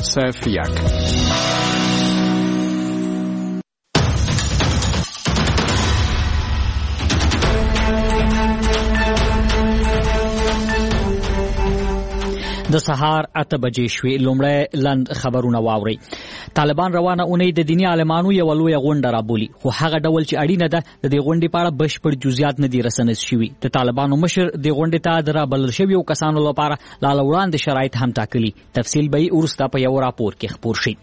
د سهار 8 بجې شوې. لومړی لند خبرونه واوري. طالبان روانه اونۍ د دیني عالمانو یو لوی غونډه رابولي، خو هغه ډول چې اړینه ده د دې غونډې په اړه بشپړ جزئیات نه دي رسنیز شوي. د طالبانو مشر د غونډې ته د رابلل شویو کسانو لپاره لا وړاندې شرایط هم ټاکلي. تفصیل به یې وروسته په یو راپور کې خپور شي.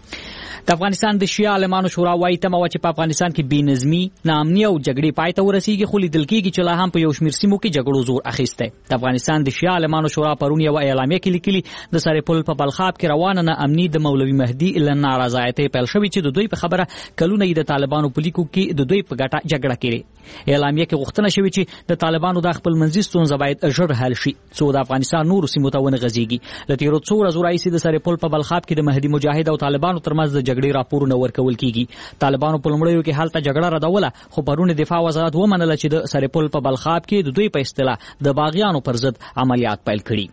د افغانستان د شیعه عالمانو شورا وايي تمه وه چې په افغانستان کې بېنظمي، ناامني او جګړې پای ته ورسیږي، خو لیدل کېږي چې لا هم په یو شمېر سیمو کې جګړو زور اخیستی. د افغانستان د شیعه عالمانو شورا پرون یوه اعلامیه کې لیکلي د سرپل په بلخاب کې روانه ناامني د مولوي مهدي له نارضایتۍ پیل شوې چې د دوی په خبره کلونه یې د طالبانو په لیکو کې د دوی په ګټه جګړه کړې. اعلامیه کې غوښتنه شوې چې د طالبانو د خپلمنځي ستونزه باید ژر حل شي څو د افغانستان نورو سیمو ته ونه غځېږي. له تېرو څو ورځو راهیسې د سرپل په بلخاب کې د مهدي مجاهد او طالبانو ترمنځ د جګړې راپورونه ورکول کیږي. طالبانو په لومړیو کې هلته جګړه ردوله، خو پرون دفاع وزارت ومنله چې د سرپل په بلخاب کې د دوی په اصطلاح د باغیانو پر ضد عملیات پیل کړي.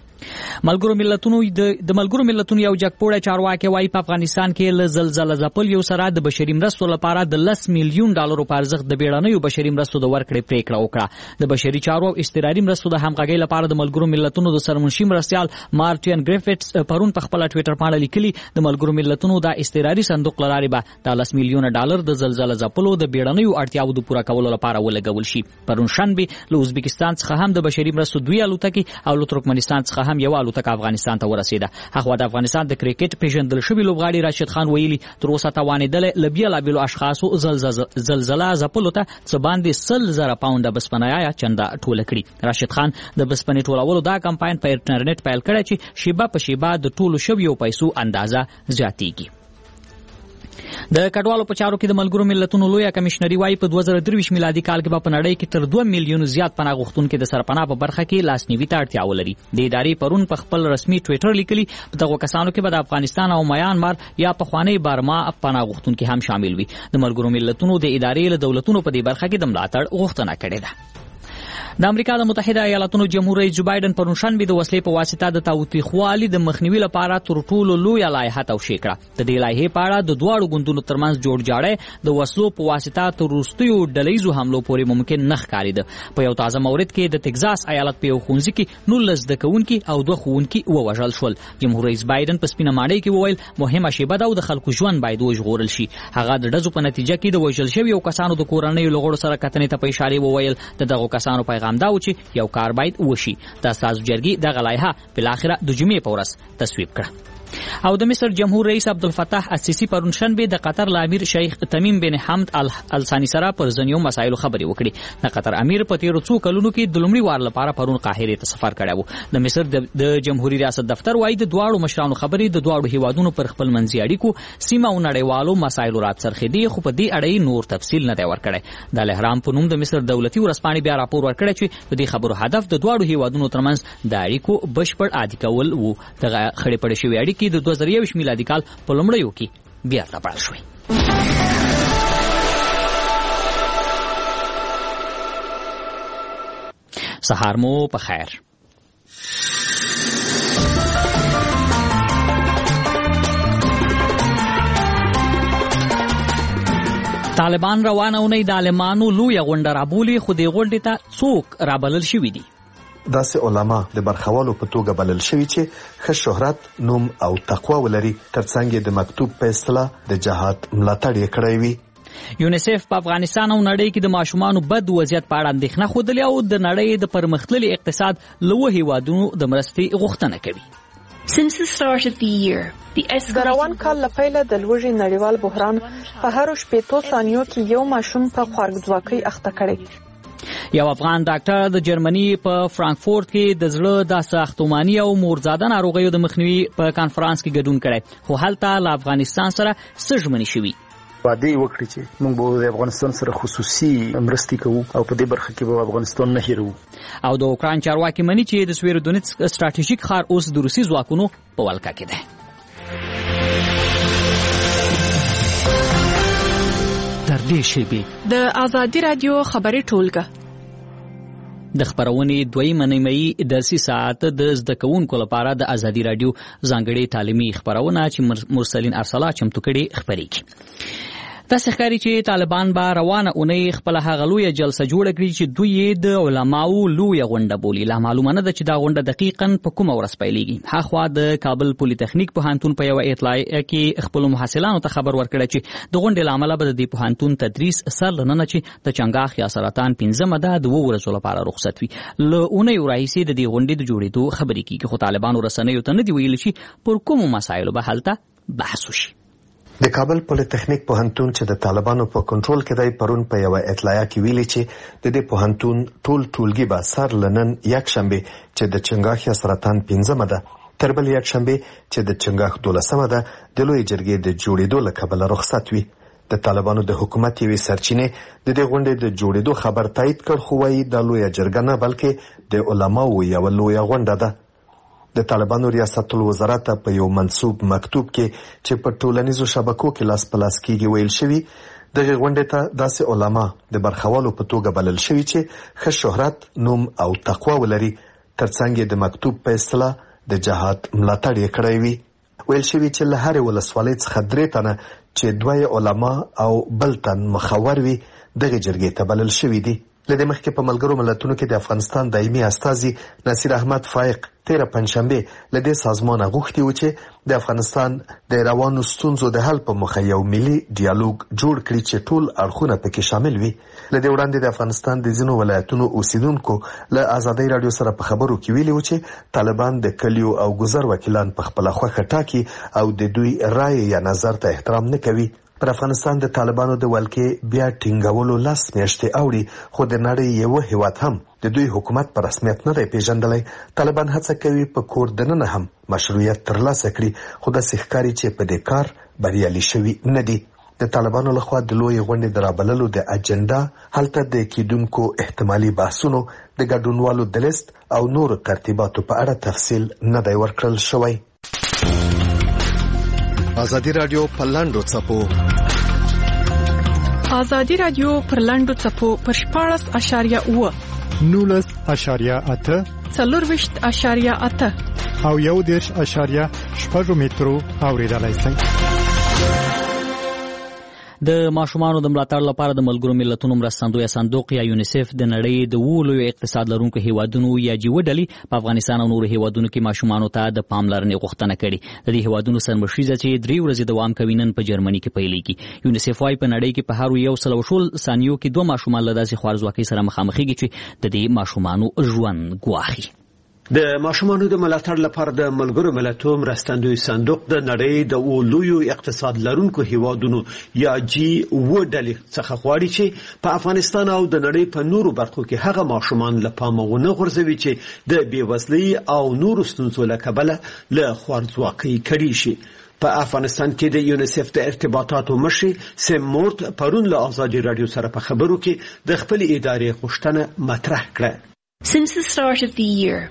ملګرو ملتونو یو جګپوړی چارواکي وايي په افغانستان کې له زلزله ځپلیو سره د بشري مرستو لپاره د 10 میلیون ډالرو په ارزښت د بیړنیو بشري مرستو د ورکړې پریکړه وکړه. د بشري چارو او اضطراري مرستو د همغږۍ لپاره د ملګرو ملتونو د سرمنشي مرستیال مارټین ګریفټس پرون په خپل ټویټر باندې لیکلي د ملګرو ملتونو د اضطراري صندوق له لارې به د 10 میلیون ډالر د زلزله ځپلو د بیړنیو اړتیاوو د پوره کولو لپاره ولګول شي. پرون شنبه له ازبکستان څخه هم د بشري مرستو 2 الوتکې او له ترکمنستان څخه هم یو الوتکه افغانستان ته ورسیده. هغه د افغانستان د کرکټ پیژندل شوی لوبغاړي راشد خان ویلي تر اوسه توانېدل له بیلابیلو اشخاصو زلزله ځپلو ته څه باندې 100,000 پاونډه بسپنه چنده ټوله کړي. راشد خان د بسپنې ټولولو دا کمپاین په انټرنیټ پیل کړی چې شیبه په شیبه د ټولو شویو پیسو اندازه زیاتېږي. د کډوالو په چارو کې د ملګرو ملتونو لویه کمشنري وايي په 2023 میلادي کال کې په نړۍ کې تر 2 میلیون زیات پناه غوښتونکو د سرپناه په برخه کې لاسنیوي ته اړتیا ولري. د ادارې پرون په خپل رسمي ټویټر لیکلي په دغه کسانو کې به د افغانستان او میانمار یا پخوانی بارما پناه غوښتونکو هم شامل وي. د ملګرو ملتونو د ادارې له دولتونو په دې برخه کې د ملاتړ غوښتنه کړې ده. د امریکا د متحده ایالاتونو جمهور رئیس جو بایدن پرون شنبه د وسلې په واسطه د تاوتریخوالي د مخنیوي لپاره تر ټولو لویه لایحه توشیح کړه. د دې لایحې په اړه د دواړو ګوندونو ترمنځ جوړجاړی د وسلو په واسطه تر وروستیو ډلهیزو حملو پورې ممکن نه ښکارېده. په یو تازه مورد کې د تګزاس ایالت په یو ښوونځي کې 19 زده کوونکي او 2 ښوونکي ووژل شول. جمهور رئیس بایدن په سپینه ماڼۍ کې وویل مهمه شیبه ده او د خلکو ژوند باید وژغورل شي. هغه د ډزو په نتیجه کې د وژل شویو کسانو د کورنیو له غړو سره کتنې ته په اشاره وویل د دغو کسانو پیغام دا و چې یو کار باید وشي. د استازو جرګې دغه لایحه بالاخره د جمعې په ورځ تصویب کړه. او د مصر جمهور رئیس عبدالفتاح السیسی پرون شنبه د قطر امیر شیخ تمیم بن حمد الثانی سره پر ځینو مسایلو خبرې وکړي. د قطر امیر په تیرو څو کلونو کې د لومړي وار لپاره پرون قاهره ته سفر کړی و. د مصر د جمهوریت ریاست دفتر وايي د دواړو مشرانو خبرې د دواړو هیوادونو پر خپل منځي اړیکو سیمه او نړیوالو مسایلو راڅرخېدي، خو په دې اړه نور تفصیل نه دی ورکړی. د الاهرام په نوم د مصر دولتي ورځپاڼې بیا راپور ورکړی چې د دې خبرو هدف د دواړو هیوادونو ترمنځ د اړیکو بشپړ عادي کول وو. دغه خړې پړې شوې اړیکې د 2021 میلادي کال په لومړیو کې بیا تپړل شوې. سهار مو په خیر. طالبان روانه اونۍ د عالمانو لویه غونډه رابولي، خو دې غونډې ته څوک رابلل شوي دي؟ داسې علما د برخوالو په توګه بلل شوي چې ښه شهرت، نوم او تقوا ولري، ترڅنګ د مکتوب په اصطلاح د جهاد ملاتړ یې کړی وي. یونیسف په افغانستان او نړۍ کې د ماشومانو بد وضعیت په اړه اندېښنه ښودلې او د نړۍ د پرمختللي اقتصاد له هیوادونو د مرستې غوښتنه کوي. د روان کال له پیله د لوږې نړیوال بحران په هرو 15 ثانیو کې یو ماشوم په خوارځواکۍ اخته کړی. یو افغان ډاکټر د جرمني په فرانکفورت کې د زړه د ساختماني او مورزاده ناروغیو د مخنیوي په کانفرنس کې ګډون کړی، خو هلته له افغانستان سره څه ژمنې شوي. وعده وکړي چې موږ به د افغانستان سره خصوصي مرستې کوو او په دې برخه کې به افغانستان نه هیرو. او د اوکراین چارواکي مني چې د سویرودونیتسک ستراتیژیک ښار اوس د روسي ځواکونو په ولکه کې ده. تر دې شیبې د ازادي رادیو خبري ټولګه د خبرونې دویمه نیمایي د 3 ساعت د زده کوونکو لپاره د ازادي رادیو ځانګړي تعلیمي خبرونه چې مرسلین ارسلا چمتو کړي خبرېږي. داسې ښکاري چې طالبان به روانه اونۍ خپله هغه لویه جلسه جوړه کړي چې دوی یې د علماو لویه غونډه بولي. لا معلومه نه ده چې دا غونډه دقیقاً په کومه ورځ پیلېږي. هاخوا د کابل پولي تخنیک پوهنتون په یوه اطلاعیه کې خپلو محصلانو ته خبر ورکړی چې د غونډې له امله به د دې پوهنتون تدریس سر له ننه چې د چنګاښ یا سرطان 15مه ده د 2 ورځو لپاره رخصت وي. له اونیو راهیسې د دې غونډې د جوړېدو خبرې کېږي، خو طالبانو رسنیو ته نه دي ویلي چې پر کومو مسایلو به هلته بحث وشي. د کابل پولي تخنیک پوهنتون چې د طالبانو په کنټرول کې دی پرون په یو اطلاعیه کې ویلي چې د دې پوهنتون ټولګي به سر لنن یک شنبه چې د چنګاښ یا سرطان 15مه ده تر بل یک شنبه چې د چنګاښ 12مه ده د لوی جرګې د جوړېدو له کبله رخصت وي. د طالبانو د حکومت یوې سرچینې د دې غونډې د جوړېدو خبر تایید کړ، خو وايي د لوی جرګه نه بلکې د علماو یو لوی غونډه ده. د طالبانو ریاست الوزرا ته په یو منسوب مکتوب کې چې په ټولنیزو شبکو کې لاس په لاس کېږي ویل شوي دغه غونډې ته داسې علما د برخوالو په توګه بلل شوي چې ښه شهرت، نوم او تقوا ولري، ترڅنګ د مکتوب په اصطلاح د جهاد ملاتړ یې کړی وي. ویل شوي چې له هرې ولسوالۍ څخه 3 تنه چې 2 علما او بل تن مخور وي دغه جرګې ته بلل شوي دي. لدې مخکې په ملګرو ملتونو کې د افغانستان دایمي استازي نصیر احمد فائق 13 پنځشنبه لدې سازمان غوښتي و چې د افغانستان د روانو ستونزو د حل په موخه یو ملي ډیالوګ جوړ کړي چې ټول اړخونه پکې شامل وي. لدې وړاندې د افغانستان د ځینو ولایتونو اوسیدونکو له ازادي رادیو سره په خبرو کې ویلي و چې طالبان د کلیو او ګذر وکیلان په خپل خوښه ټاکي او د دوی رائے یا نظر ته احترام نه کوي. پر افغانستان د طالبانو د ولکې بیا ټینګولو لاس میاشتې اوړي، خو د نړۍ یو هیواد هم د دوی حکومت په رسمیت نه دی پیژندلی. طالبان هڅه کوي په کور دننه هم مشروعیت ترلاسه کړي، خو داسې ښکاري چې په دې کار بریالي شوي نه دي. د طالبانو لخوا د لوی غونډې د رابللو د اجنډا هلته د کېدونکو احتمالي بحثونو د ګډونوالو د لیست او نورو ترتیباتو په اړه تفصیل نه دی ورکړل شوی. ازادي رادیو پر لاندو څپو ازادي رادیو پر لاندو څپو پر 14.8 19.8 40.8 او 1.8 مترو اوریدلای شئ. د ماشومانو د ملاتړ لپاره د ملګرو ملتونو مرستندویه صندوق یا یونیسف د نړۍ د 2 لوی اقتصاد لرونکو هیوادونو یا جیو ډلې په افغانستان او نورو هیوادونو کې ماشومانو ته د پاملرنې غوښتنه کړې. د دې هیوادونو سرمشریزه چې 3 ورځې دوام کوي نن په جرمني کې پیلېږي. یونیسف وايي په نړۍ کې په هر 100 ثانیو کې 2 ماشومان له داسې خوارځواکۍ سره مخامخېږي چې د دې ماشومانو ژوند ګواښي. د ماشومانو د ملاتړ لپاره د ملګرو ملتونو مرستندوی صندوق د نړۍ د لویو اقتصاد لرونکو هیوادونو یا جی و ډلې څخه غواړي چې په افغانستان او د نړۍ په نورو برخو کې هغه ماشومان له پامه ونه غورځوي چې د بیوزلۍ او نورو ستونزو له کبله له خوارځواکۍ کړي شي. په افغانستان کې د یونیسف د ارتباطاتو مشر سیم مورت پرون له ازادي رادیو سره په خبرو کې د خپل ادارې غوښتنه مطرح کړه. Since the start of the year,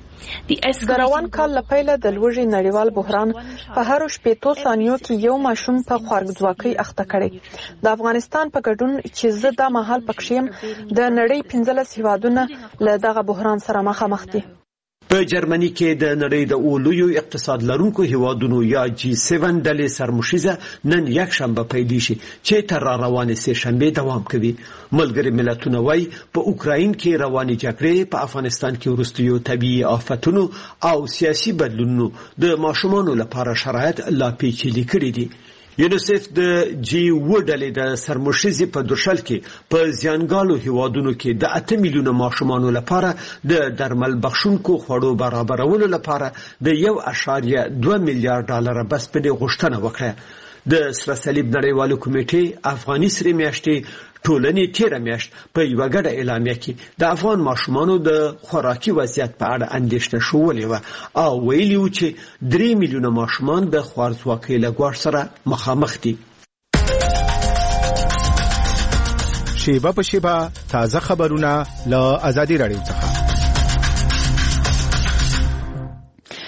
د روان کال له پیله د لوږې نړیوال بحران په هر 15 ثانیو کې یو ماشوم په خوارځواکۍ اخته کړي. د افغانستان په ګډون چې زه د مهال پکښیم د نړۍ 15 هیوادونه له دغه بحران سره مخامخ دي. په جرمني کې د نړۍ د لویو اقتصاد لرونکو هیوادونو یا جی 7 ډلې سرمشریزه نن یک شنبه پیل شي چې تر روانې سه شنبه دوام کوي. ملګري ملتونه وايي په اوکراین کې رواني جګړې، په افغانستان کې وروستیو طبيعي آفتونو او سیاسي بدلونونو د ماشومانو لپاره شرایط لا پیچلي کړي دي. یونیسف د جی و ډلې د سرمشریزې په درشل کې په زیانګالو هیوادونو کې د 8 میلیونه ماشومانو لپاره د درمل بخښونکو خوړو برابرولو لپاره د 1.2 میلیارډ ډالر بس په غوښتنه وکړه. د سره صلیب نړیوالو کمیټې افغاني سره میاشتې ټولنې تیر میاشت په یو غړ اعلامیه کې د افغان ماشومانو د خوراکي وضعیت په اړه اندېښنه شولې و او ویلي و چې 3 میلیونه ماشومان د خوارځواکۍ له ګواښ سره مخامخ دي. شیبه په شیبه تازه خبرونه له ازادي رادیو څخه.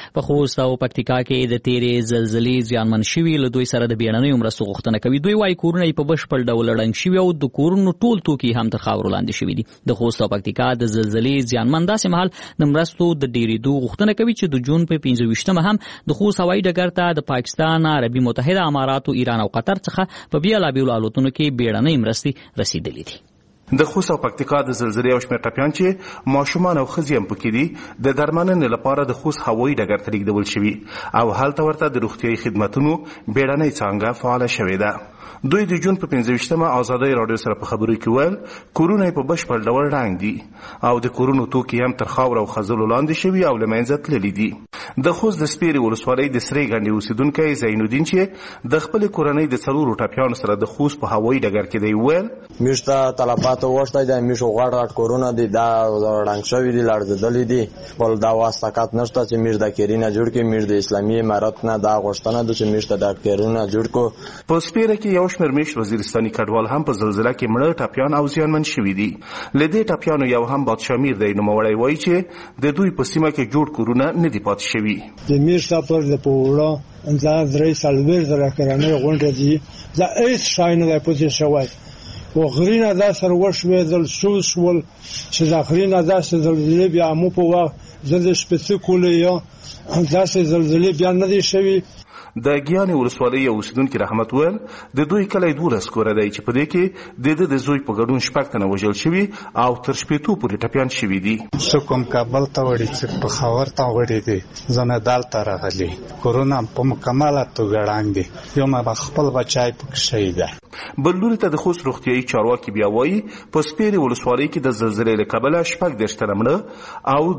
په خوست او پکتیکا کې د تیرې زلزلې زیانمن شوي له دوی سره د بیړنیو مرستو غوښتنه کوي. دوی وايي کورونه یې په بشپړ ډول ړنګ شوي او د کورونو ټول توکي هم تر خاورو لاندې شوي دي. د خوست او پکتیکا د زلزلې زیانمن داسې مهال د مرستو د ډیریدو غوښتنه کوي چې د جون په 25مه هم د خوست هوایي ډګر ته د پاکستان، عربي متحده اماراتو، ایران او قطر څخه په بیلابیلو الوتنو کې بیړنۍ مرستې رسیدلې دي. د خوست او پکتیکا د زلزلې او شمېر ټپیان چې ماشومان او ښځې هم پکې دي د درملنې لپاره د خوست هوایي ډګر ته لیږدول شوي او هلته ورته د روغتیايي خدمتونو بیړنۍ څانګه فعاله شوې ده. دوی د جون په 25مه ازادۍ راډیو سره په خبرو کې ویل کورونه یې په بشپړ ډول ړنګ دي او د کورونو توکي هم تر خاورو او خځلو لاندې شوي او له منځه تللي دي. د خوست د سپیرې ولسوالۍ د سرې ګنډې اوسیدونکی زینالدین چې د خپلې کورنۍ د 4 ټپیانو سره د خوست په هوایي ډګر کې دی ویل موږ ته طلبات وشته دي، موږ غواړو کورونه دي دا ړنګ شوي دي، لړزېدلي دي، بل دا واسطات نشته چې موږ د کیرینه جوړ کړو. موږ د اسلامي امارت نه دا غوښتنه ده چې موږ ته د کیرونه جوړ کړو. په سپیره کې یو شمېر میشت وزیرستاني کډوال هم په زلزلې کې مړه ټپیان او زیانمن شوي دي. له دې ټپیانو یو هم بادشاه میر دی نوموړی وایي چې د دوی په سیمه کې جوړ کورونه نه دي پاتې شوي. د میرشا پر د پوره انځا درې سالویر زره کرانې غونډه دي دا ایس شاینه د پوزیشن شوی و غرینه دا سره وشوي دل سوسول چې دا غرینه دا زلزلې بیا مو په وخت زل سپیسیکولې یا دا زلزلې بیا نه دي شوی. د ګیانې ولسوالۍ اوسیدونکي رحمت ویل د دوی کلی 12 کوره دی چې په دې کې د زوی په ګډون 6 تنه وژل شوي او تر 80 پورې ټپیان شوي دي. کوم کابل ته وړي چې په خاور ته وړي دي زنه دالته راغلي کورونه په مکمله توګه ړنګ دي. یو ما خپل بچای پکې شهید ده. بل لوري ته د خوست روغتیايي چارواکي بیا وایي په سپیرې ولسوالۍ کې د زلزلې له کبله 14 تنه مړه او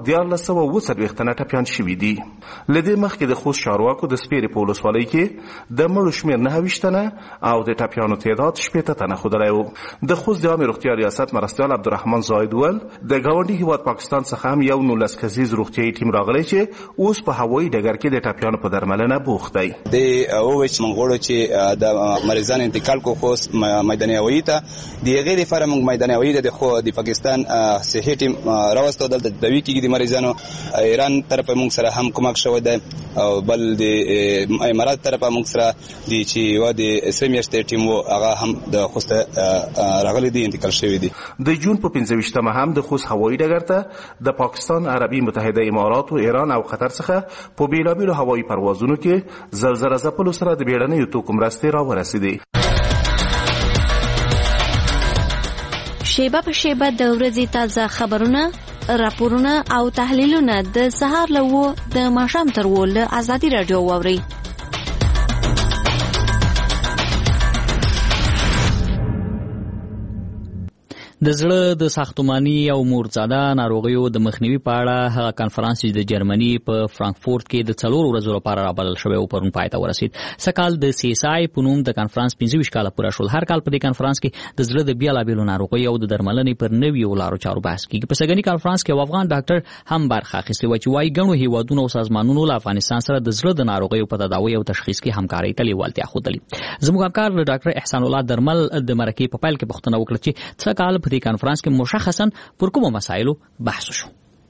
1440 تنه ټپیان شوي دي. له دې مخکې د خوست چارواکو د سپیرې په ولسوالۍ کې د مړو شمېر 29 تنه او د ټپیانو تعداد 80 تنه ښودلی و. د خوست د عامې روغتیا ریاست مرستیال عبدالرحمن زاید ویل د ګاونډي هیواد پاکستان څخه هم یو 19 کسیز روغتیايي ټیم راغلی چې اوس په هوایي ډګر کې د ټپیانو په درملنه بوخت دی. د اوچ منغوړو چې د مریضانو انتقال کو خوست میدان هوایي ته د غیر فرم میدان هوایي د خو د پاکستان صحي ټیم راوستو دلته د دوی کې د مریضانو ایران طرف موږ سره هم کومک شوی دی او بل د امارات طرفه موږ سره د چې و د سیمیشته ټیم و هغه هم د خوست راغلي دي انتقال شوی دي. د جون په 25مه هم د خوست هوایي ډګر ته د پاکستان، عربي متحده امارات، ایران او قطر څخه په بیلابیلو هوایي پروازونو کې زلزله ځپلو سره د بیړنیو توکو مرستې راورسېدې. شیبه په شیبه د ورځې تازه خبرونه، راپورونه او تحلیلونه د سهار له 9 د ماښام تر 10 له ازادي راډیو واورئ. د زړه د ساختماني او مورزاده ناروغیو د مخنیوي په اړه هغه کانفرنس چې د جرمني په فرانکفورت کې د 4 ورځو لپاره رابلل شوی او پرون پای ته ورسید. سکهال د CSI په نوم د کانفرنس 25 کاله پوره شول. هر کال په دې کانفرنس کې د زړه د بیلابیلو ناروغیو او د درملنې پر نویو لارو چارو بحث کیږي. په سږني کانفرنس کې افغان ډاکټر هم برخه اخیستې و چې وايي ګڼو هیوادونو او سازمانونو له افغانستان سره د زړه د ناروغیو په تداوی او تشخیص کې همکاري ته لیوالتیا ښودلې. زموږ همکار ډاکټر احسان الله درمل د مرکې په پیل کې پوښتنه وکړه چې سکهال په دې کانفرنس کې مشخصا پر کومو مسایلو بحث شو.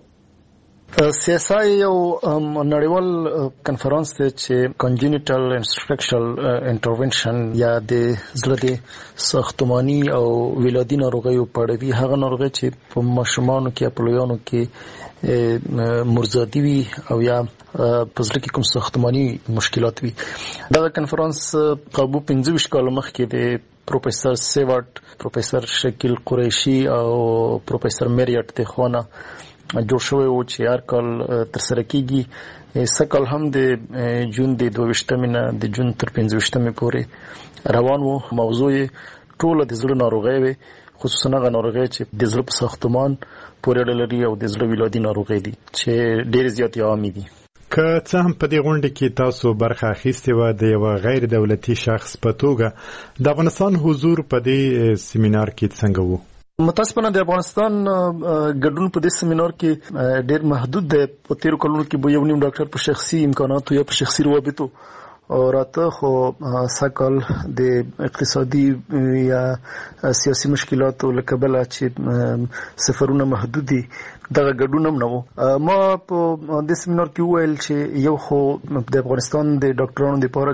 CSI یو نړیوال کنفرانس دی چې کنجنیټل انفیکشن انټرونشن یا د زړه د ساختماني او ولادي ناروغیو په اړه وی هغه ناروغي چې په ماشومانو کې په لویانو کې مرزادي وي او یا په زړه کې کوم ساختماني مشکلات وي. دا کنفرانس قبو 15 کال مخکې د پروفیسور سیوارد، پروفیسور شکیل قریشي او پروفیسور میریټ ته خونه جوړ شوی و چې هر کال تر سره کیږي. سکهال هم د جون د 22 نه د جون تر 25 پورې روان وو. موضوع ټول د زړه ناروغي وي، خصوصا هغه ناروغي چې د زړه په ساختمان پورې اړه لري او د زړه ولادي ناروغي دي چې ډېر زیات عامې دي. که څه هم په دې غونډه کې تاسو برخه اخیستې و د یو غیر دولتي شخص په توګه، د افغانستان حضور په دې سیمینار کې څنګه وو؟ متاسفانه د افغانستان ګډون په دې سیمینار کې ډېر محدود دی. په 13 کلونو کې به یو نیم ډاکټر په شخصي امکاناتو یا په شخصي روابطو راته خو سکهال د اقتصادي یا سیاسي مشکلاتو له کبله چې سفرونه محدود دي دغه ګډون هم نه و. ما په د سیمینار کې ویل چې یو خو د افغانستان د ډاکټرانو لپاره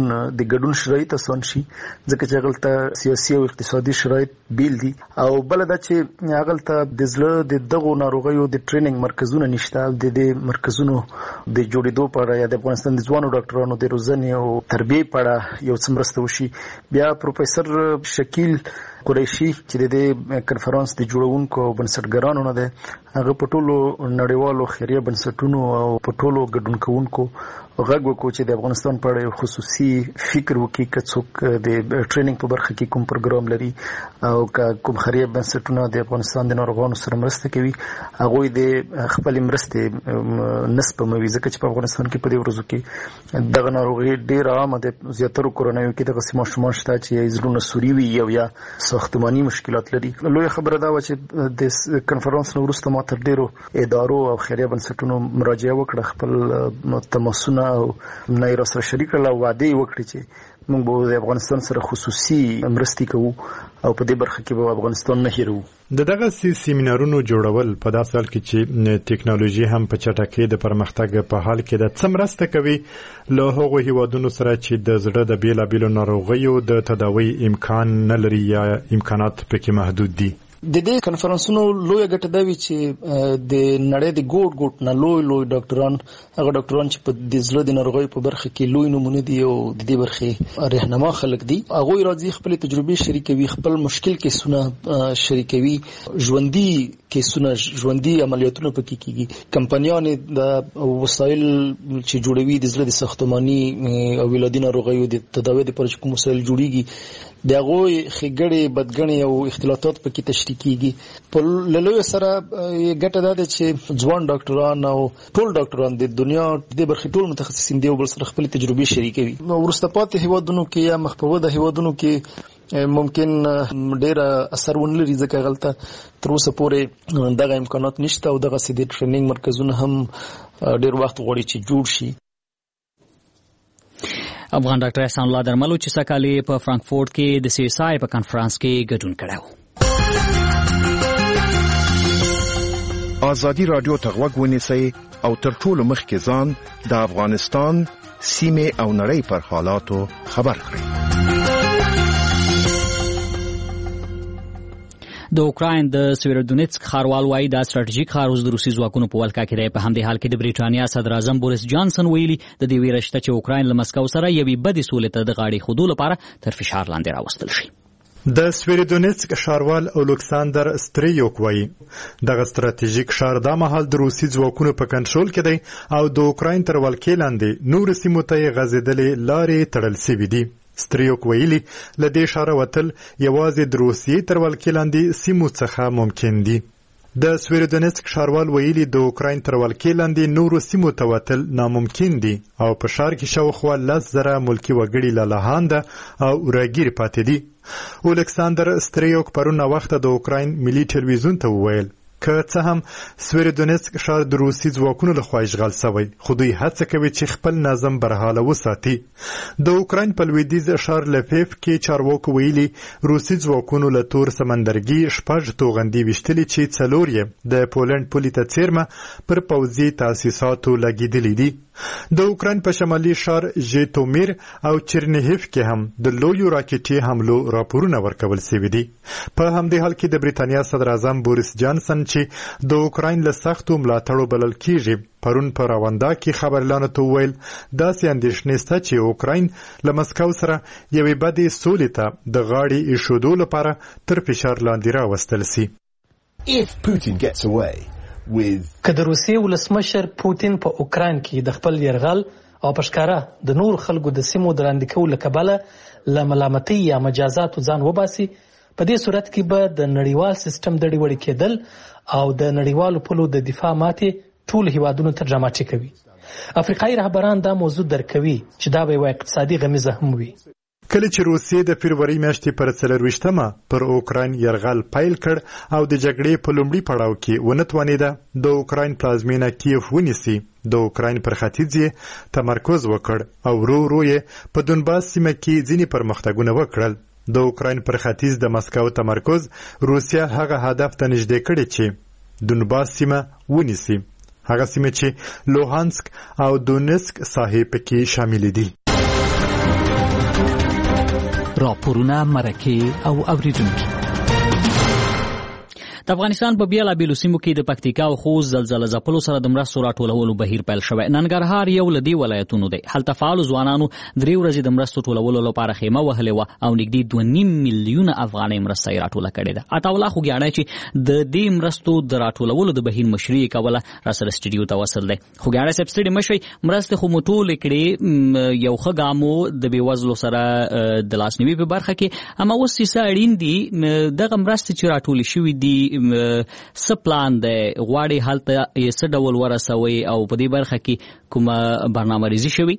ګډون شرایط اسان شي ځکه چې هغه سیاسي او اقتصادي شرایط بیل دي او بل دا چې هغه ته د زړه د دغه ناروغیو د ټریننګ مرکزونه نشته. د دې مرکزونو د جوړېدو په اړه یا د افغانستان د ځوانو ډاکټرانو د روزنې او تربیې په اړه یو څه مرسته وشي. بیا پروفیسور شکیل قریشي چې د کنفرانس د جوړونکو او بنسټګرانو نه ده هغه په ټولو نړیوالو خیریه بنسټونو او په ټولو ګډون کوونکو غږ وکړو چې د افغانستان په اړه خصوصي فکر وکړي که څوک د ټریننګ په برخه کې کوم پروګرام لري او کوم خیریه بنسټونه د افغانستان د ناروغانو سره مرسته کوي هغه د خپل مرسته نسبموي ځکه چې په افغانستان کې په دې ورځو کې دغه ناروغي ډېر عامه ده. زیاتره کورونایو کې دغه ماشومان شته چې زړونه سوري وي یا ساختماني مشکلات لري. لوی خبره دا و چې د کنفرانس نو وروسته ما تر ډیرو ادارو او خیریه بنسټونو مراجعه وکړه خپل تماسونه او نه را سره شریک کړل او وعده وکړي چې موږ به د افغانستان سره خصوصي مرستې کوو او په دې برخه کې به افغانستان نه هیرو. دغه سیمینارونو جوړول په داسې حال کې چې ټیکنالوژي هم په چټکۍ د پرمختګ په حال کې د څه مرسته کوي له هغو هیوادونو سره چې د زړه د بیلابیلو ناروغیو د تداوی امکان نه لري یا امکانات پکې محدود دي. د دې کنفرانسونو لوی ګټه دا وی چې د نړۍ د ګوټ نه لوی ډاکټران هغه ډاکټران چې په د زړه د ناروغیو په برخه کې لوی نمونه دي او د دې برخه راهنما خلک دي هغه راځي خپل تجربې شریکوي خپل مشکل کیسونه شریکوي ژوندۍ کیسونه ژوندۍ عملیاتونه پکې کیږي. کمپنیانې د وسایل چې جوړوي د زړه د ساختماني او ولادي ناروغیو د تداوی لپاره کوم وسایل جوړیږي دغه خګړې بدګنې او اختلاطات پکې تشریح کیږي. په لوی سره ګټه ده چې ځوان ډاکټران او ټول ډاکټران د دنیا د برخې ټول متخصصین دی او بل سره خپل تجربې شریکوي. ورسته پاتې هیوادونو کې یا مخپوده هیوادونو کې ممکن ډیر اثر ونلري ځکه غلطه تر اوسه پورې دغه امکانات نشته او دغه سیدي ټریننګ مرکزونه هم ډیر وخت غواړي چې جوړ شي. افغان ډاکټر احسان الله درملو چې سکهالی په فرانکفورت کې د CSI په کانفرنس کې ګډون کړو. ازادي رادیو ته غوږ ونیسئ او تر ټولو مخکې ځان د افغانستان سیمې او نړۍ پر حالاتو خبر کړئ. د اوکراین د سویرودونیتسک ښاروال وایي دا ستراتیژیک ښار اوس د روسي ځواکونو په ولکه کې دی. په همدې حال کې د بریټانیا صدر اعظم بوریس جانسن ویلي د دې ویره شته چې اوکراین له مسکو سره یوې بدې سولې ته د غاړې ښودو لپاره تر فشار لاندې راوستل شي. د سویرودونیتسک ښاروال اولکساندر ستریوک وایي دغه ستراتیژیک ښار دا مهال د روسي ځواکونو په کنټرول کې دی او د اوکراین تر ولکې لاندې نور سیمو ته یې غځېدلې لارې تړل شوي دي. ستریوک ویلي له دې ښاره وتل یوازې د روسیې تر ولکې لاندې سیمو څخه ممکن دي. د سویرودونیتسک ښاروال ویلي د اوکراین تر ولکې لاندې نورو سیمو ته وتل ناممکن دي او په ښار کې شاوخوا 10,000 ملکي وګړي لالهانده او راګیر پاتې دي. اولکساندر ستریوک پرون وخت د اوکراین ملي ټلویزیون ته وویل که څه هم سویرودونیتسک ښار د روسي ځواکونو لخوا اشغال شوی خو دوی هڅه کوي چې خپل نظم برحاله وساتي. د اوکراین په لویدیځ ښار لفیف کې چارواکو ویلي روسي ځواکونو له تور سمندرګي 6 توغندي ویشتلي چې 4 یې د پولند پولې ته څیرمه پر پوځي تاسیساتو لګېدلي دي. د اوکراین په شمالي ښار ژیتومیر او چرنیهیف کې هم د لویو راکټي حملو راپورونه ورکول شوي دي. په همدې حال کې د بریټانیا صدر اعظم بوریس جانسن چې د اوکراین له سختو ملاتړو بلل کیږي پرون په راوندا کې خبرلانو ته وویل داسې اندېښنې شته چې اوکراین له مسکو سره یوې بدې سولې ته د غاړې ایښودو لپاره تر فشار لاندې راوستل شي. که د روسیې ولسمشر پوتین په اوکراین کې د خپل یرغل او پښکارا د نور خلکو د سیمو درانده کول کبله له ملامتۍ یا مجازاتو ځان وباسي په دې صورت کې به د نړیوال سیستم د ډیوړ کېدل او د نړیوالو پولو د دفاع ماتې ټول هیوادونو ته ډراماټیک کوي. افریقایي رهبران دا موضوع درک کوي چې دا به یو اقتصادي غمیزه هم وي. کله چې روسیې د فروری میاشتې پر 24مه پر اوکراین یرغل پیل کړ او د جګړې په لومړي پړاو کې ونه توانېده د اوکراین پلازمینه کیف ونیسي د اوکراین پر ختیځ یې تمرکز وکړ او ورو ورو یې په دونباس سیمه کې ځینې پرمختګونه وکړل. د اوکراین پر ختیځ د مسکو تمرکز روسیا هغه هدف ته نږدې کړی چې دونباس سیمه ونیسي، هغه سیمه چې لوهانسک او دونسک ساحې پکې شامل دي. راپورونه، مرکې او اوریدونکي. د افغانستان په بیلابیلو سیمو کې د پکتیکا او خوست زلزله ځپلو سره د مرستو راټولولو بهیر پیل شوی. ننګرهار یو له دې ولایتونو دی. هلته فعالو ځوانانو 3 ورځې د مرستو ټولولو لپاره خیمه وهلې وه او نږدې 2.5 میلیونه افغانۍ مرسته یې راټوله کړې ده. عطاالله خوږیاڼی چې د دې مرستو د راټولولو د بهیر مشري یې کوله راسره سټډیو ته وصل دی. خوږیاڼی صاحب ستړي مه شئ، مرستې خو مو ټولې کړې، یو ښه ګام و د بېوزلو سره د لاسنیوي په برخه کې، اما اوس چې څه اړین دي دغه مرستې چې راټولې شوي دي څه پلان دی؟ غواړي هلته یې څه ډول ورسوي او په دې برخه کې کومه برنامه ریزي شوي؟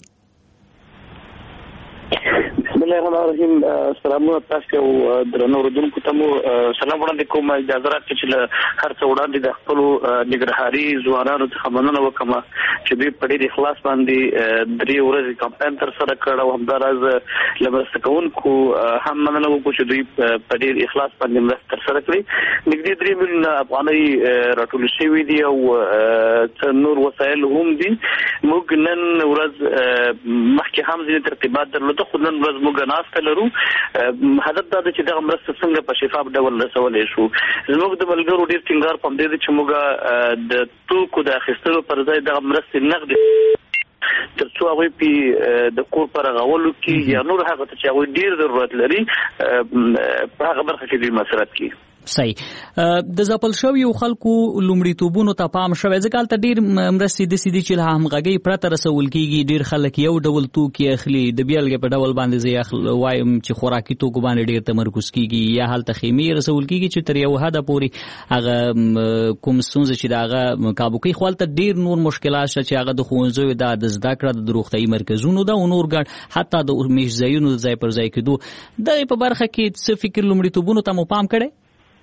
بسم الله الرحمن الرحیم. سلامونه تاسو او درنو اوریدونکو ته مو سلام وړاندې کوم. اجازه راکړئ چې هر څه وړاندې د خپلو نګرهاري ځوانانو څخه مننه وکړم چې دوی په ډېر اخلاص باندې 3 ورځې کمپاین ترسره کړ او همداراز له مرسته کوونکو هم مننه وکړو چې دوی په ډېر اخلاص باندې مرسته ترسره کړې. نږدې 3 میلیونه افغانۍ راټول شوي دي او څه نور وسایل هم دي. موږ نن ورځ مخکې هم ځینې ترتیبات درلوده، خو نن ورځ موږ ناسته لرو. هدف دا دی چې دغه مرسته څنګه په شفاف ډول رسولی شو. زموږ د ملګرو ډېر ټینګار په همدې دی چې موږ د توکو د اخیستلو پر ځای دغه مرستې نغدې تر څو هغوی په د کور په رغولو کې یا نور هغه ته چې هغوی ډېر ضرورت لري په هغه برخه کې دوی مصرف کړي. صحیح. د ځپل شویو خلکو لومړیتوبونو ته پام شوی، ځکه هلته ډېر مرستې داسې دي چې له همغږۍ پرته رسول کېږي. ډېر خلک یو ډول توکي اخلي، د بیلګې په ډول باندې زه وایم چې خوراکي توکو باندې ډېر تمرکز کېږي، یا هلته خیمې رسول کېږي چې تر یو حده پورې هغه کوم ستونزه چې د هغه کابو کوي. خو هلته ډېر نور مشکلات شته چې هغه د ښوونځیو د زده کړه د روغتیایي مرکزونو ده او نور ګڼ حتی د میش ځایونو د ځای پر ځای کېدو. دغې په برخه کې څه فکر لومړیتوبونو ته مو پام کړی؟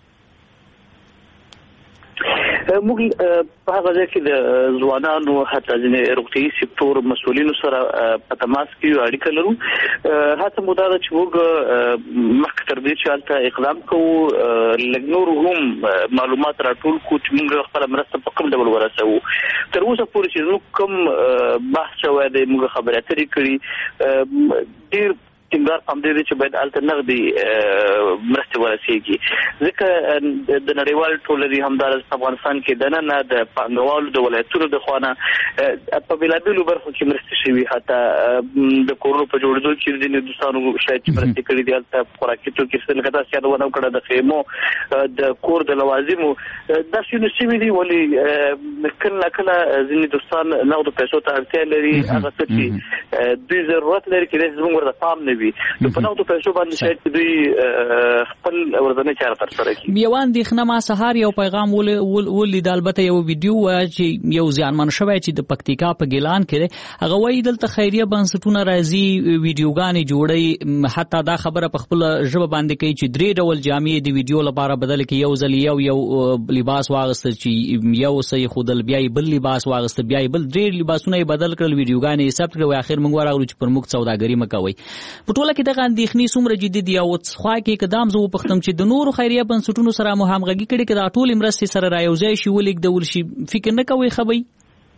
موږ په هغه ځای کې د ځوانانو حتی ځینې روغتیایي سکتور مسؤلینو سره په تماس کې اړیکه لرو. هڅه مو دا ده چې موږ مخکې تر دې چې هلته اقدام کوو لږ نور هم معلومات راټول کړو چې موږ خپله مرسته په کوم ډول ورسوو. تر اوسه پورې چې زموږ کوم بحث شوی دی، موږ خبرې اترې کړي، ډېر ټینګار په همدې دی چې باید هلته نغدې مرستې ورسېږي، ځکه د نړیوال ټولنې همداراز په افغانستان کې دننه د پانګوالو د ولایتونو د خوا نه په بېلابېلو برخو کې مرستې شوي. حتی د کورونو په جوړېدو کې ځینې دوستانو شاید چې مرستې کړي دي، هلته خوراکي توکي لکه تاسو یادونه وکړه د خیمو د کور د لوازمو دا شیونه شوي دي. ولې کله ناکله ځینې دوستان نغدو پیسو ته اړتیا لري، هغه څه چې دوی ضرورت لري کېدای شي زموږ ورته پام نه وي، نو په نغدو پیسو باندې شاید دوی خپل ورځنۍ چاره ترسره کړي. یوه اندېښنه ما سهار یو پیغام ولید، البته یو ویډیو چې یو زیانمن شوی چې د پکتیکا په ګیلان کې دی، هغه وایي دلته خیریه بنسټونه راځي، ویډیوګانې جوړوي، حتی دا خبره په خپله ژبه باندې کوي چې 3 ډول جامې د ویډیو لپاره بدل کړي، یو ځل یو لباس واغسته چې یو څه یې ښودل، بیا یې بل لباس واغسته، بیا یې بل 3 لباسونه یې بدل کړل، ویډیوګانې یې ثبت کړې، اخر موږ ورغلو چې پر موږ سوداګري مه کوئ. په ټوله کې دغه اندېښنې څومره جدي دي او خوا کې اقدام زه وپوښتم چې د نورو خیریه بنسټونو سره مو همغږي کړې که دا ټولې مرستې سره رایوځای شي ولېږدول شي، فکر نه کوئ ښه به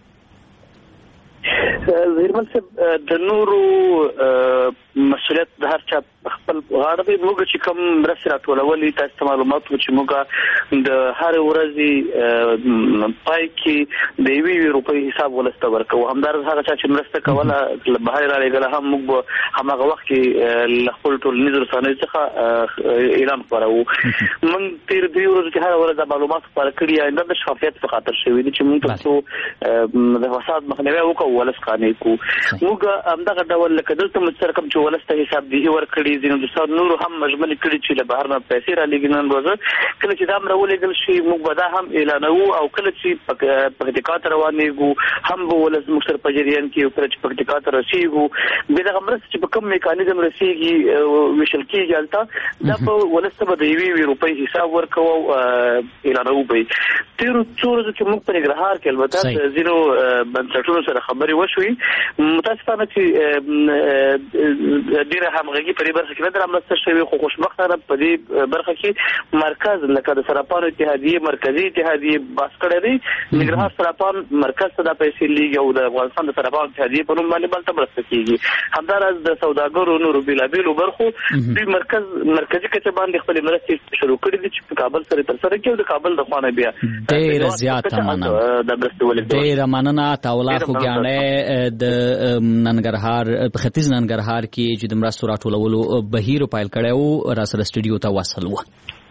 زهیرمن صاحب د نورو مسؤلیت د هر چا خپل غاړه دی. موږ چې کوم مرستې راټولولې تاسو ته معلومات وو چې موږ د هر ورځې پای کې د 1 روپۍ حساب ولس ته ورکوو. همداراز هغه چا چې مرسته کوله له بهر رالېږله هم موږ به هماغه وخت کې له خپلو ټولنیزو رسنیو څخه اعلان خپروو. موږ تېر 2 ورځو کې هره ورځ د معلومات خپاره کړي، آینده د شفافیت په خاطر شوي دي چې موږ تر څو د فساد مخنیوی وکړو ولس قانع کړو. موږ همدغه ډول لکه دلته موږ سره کوم چې ولس ته حساب دهي ورکړي، ځینې دوستان نورو هم مجملې کړي چې له بهر نه پیسې رالېږي. نن ورځ کله چې دا هم راولېږل شي موږ به دا هم اعلانوو، او کله چې پکتیکا ته روانېږو هم به ولس موږ سره په جریان کې، او کله چې پکتیکا ته رسېږو بیا دغه مرسته چې په کوم میکانیزم رسېږي ویشل کېږي هلته دا په ولس ته به د 1 روپۍ حساب ورکوو اعلانوو به یې. تېرو څو ورځو کې موږ په ننګرهار کې البته د ځینو بنسټونو سره خبرې وشوې، متاسفانه چې ډېره همغږي په دې برخه کې نه نه رامنځته شوی، خو خوشبختانه په دې برخه کې مرکز لکه د سرپان اتحادیه مرکزی اتحادیه باس کړی دی. ننګرهار سرپان مرکز ته د پیسې لیږي او د افغانستان د سرپان اتحادیه په نوم باندې بلته مرسته کیږي. همداراز د سوداګرو نورو بیلابیلو برخو دوی مرکزی کچه باندې خپل مرستې شروع کړې دي چې په کابل سره ترسره کیږي او د کابل د خوانه بیا ډېر زیاته مننه. ډېر مننه تاولا خوګیانه د ننګرهار په ختیځ ننګرهار کې چې د مرستو راټولولو بهیر پایل کړو را سره سټډیو ته وصل و.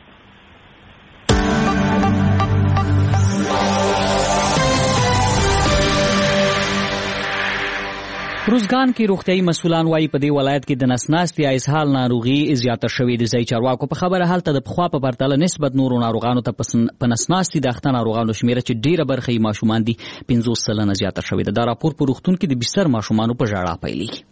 روزګان کې روغتيایي مسولان وايي په دې ولایت کې د نسناستي اسهال ناروغي زیاته شوې د ځای چارواکو په خبره حالت د پخوا په پرتله نسبت نورو ناروغانو ته په نسناستي د اخته ناروغانو شمیره چې ډیره برخه یې ماشومان دي 50% زیاته شوې ده. دا راپور په روغتون کې د بستر ماشومانو په ژړا پیلېږي.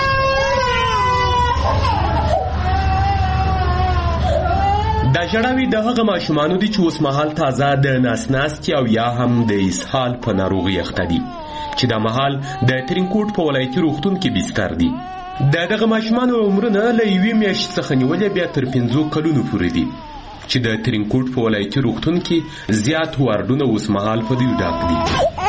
دا ژړاوي د هغه ماشومانو دي چې اوس مهال تازه د نسناستي او یا هم د اسهال په ناروغي اخته دي چې دا مهال د ترینکوټ په ولایتي روغتون کې بستر دي. دغه ماشومانو عمرونه له 1 میاشتې څخه نیولې بیا تر 15 کلونو پورې دي چې د ترینکوټ په ولایتي روغتون کې زیات واردونه اوس مهال په دې ډک دي.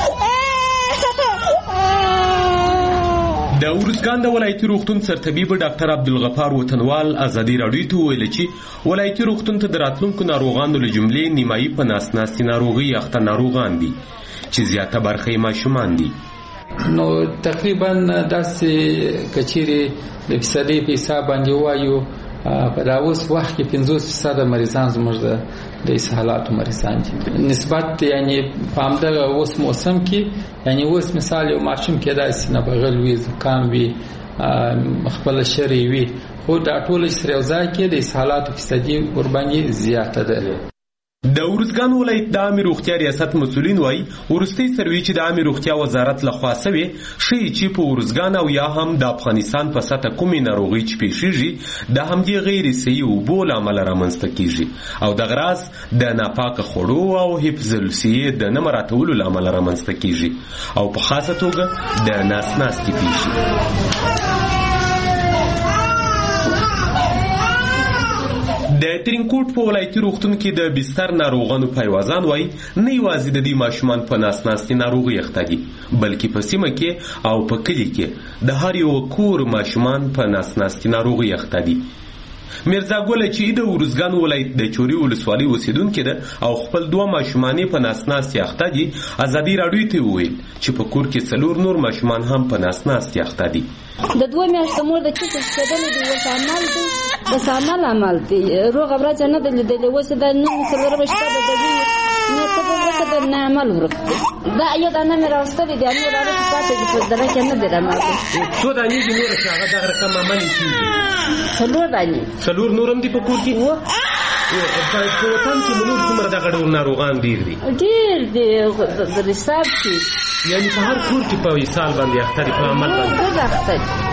د ورزګان د ولایتي روغتون سرطبیب ډاکټر عبدالغفار وطنوال ازادي راډیو ته ویل چې ولایتي روغتون ته د راتلونکو ناروغانو له جملې نیمایي په ناسناستي ناروغي اخته ناروغان دي چې زیاته برخه یې ماشومان دي. نو تقریبا داسې کچيري د فیصدي په حساب باندې وایو په داوس وخت کې 50% مریضان زموږ د اسهالاتو مریضان دي. نسبت یعنی په همدغه اوس موسم کې یعنی اوس مثال یو ماشوم کې داسې نه بغل وي زکام وي خپل شری وي خو دا ټول سره یو ځای کې د اسهالاتو فیصدي قرباني زیاته ده. د ورزګان ولایت د عامه روغتیا ریاست مسؤلین وایي ورستي سروي چې د عامه روغتیا وزارت لخوا سوي شي چې په ورزګان او یا هم د افغانستان په سطح کومې ناروغي چې پیښیږي د همدې غیر صحي او بول عمل رامنځته کیږي او د غراس د ناپاکه خوړو او حفظ الصحه د نمراتولو عمل رامنځته کیږي او په خاصه توګه د ناسناستي پیښې. د ترینکوټ په ولایتي روغتون کې د بستر ناروغانو پیوازان وایي نه یوازې د دې ماشومان په ناسناستي ناروغي اخته دي بلکې په سیمه کې او په کلي کې د هر یو کور ماشومان په ناسناستي ناروغي اخته دي. میرزا ګل چې د ورزګان ولایت د چوري ولسوالۍ اوسیدونکو ده او خپل 2 ماشومانې په ناسناستي اخته دي ازادي راډیو ته وویل چې په کور کې 4 نور ماشومان هم په ناسناستي اخته دي. د 2 میاشتو مور د چې څه د وسامل دي د سامل عمل دي روغ ابراج نه د لیدلې وسه د نن څلور بشته د دې نه څه وسه د نعمل ورکړي دا یو د نن راوستل دي نو راځي پاتې د دغه کې نه دی راځي څو د اني د نور څنګه دا رقم عملي کیږي څلور دانی څلور نورم دي په کور کې وو په وطن کې نور څومره د غړو ناروغان ډیر دي د حساب کې یعنی په هر کور کې په مثال باندې اختر په عمل باندې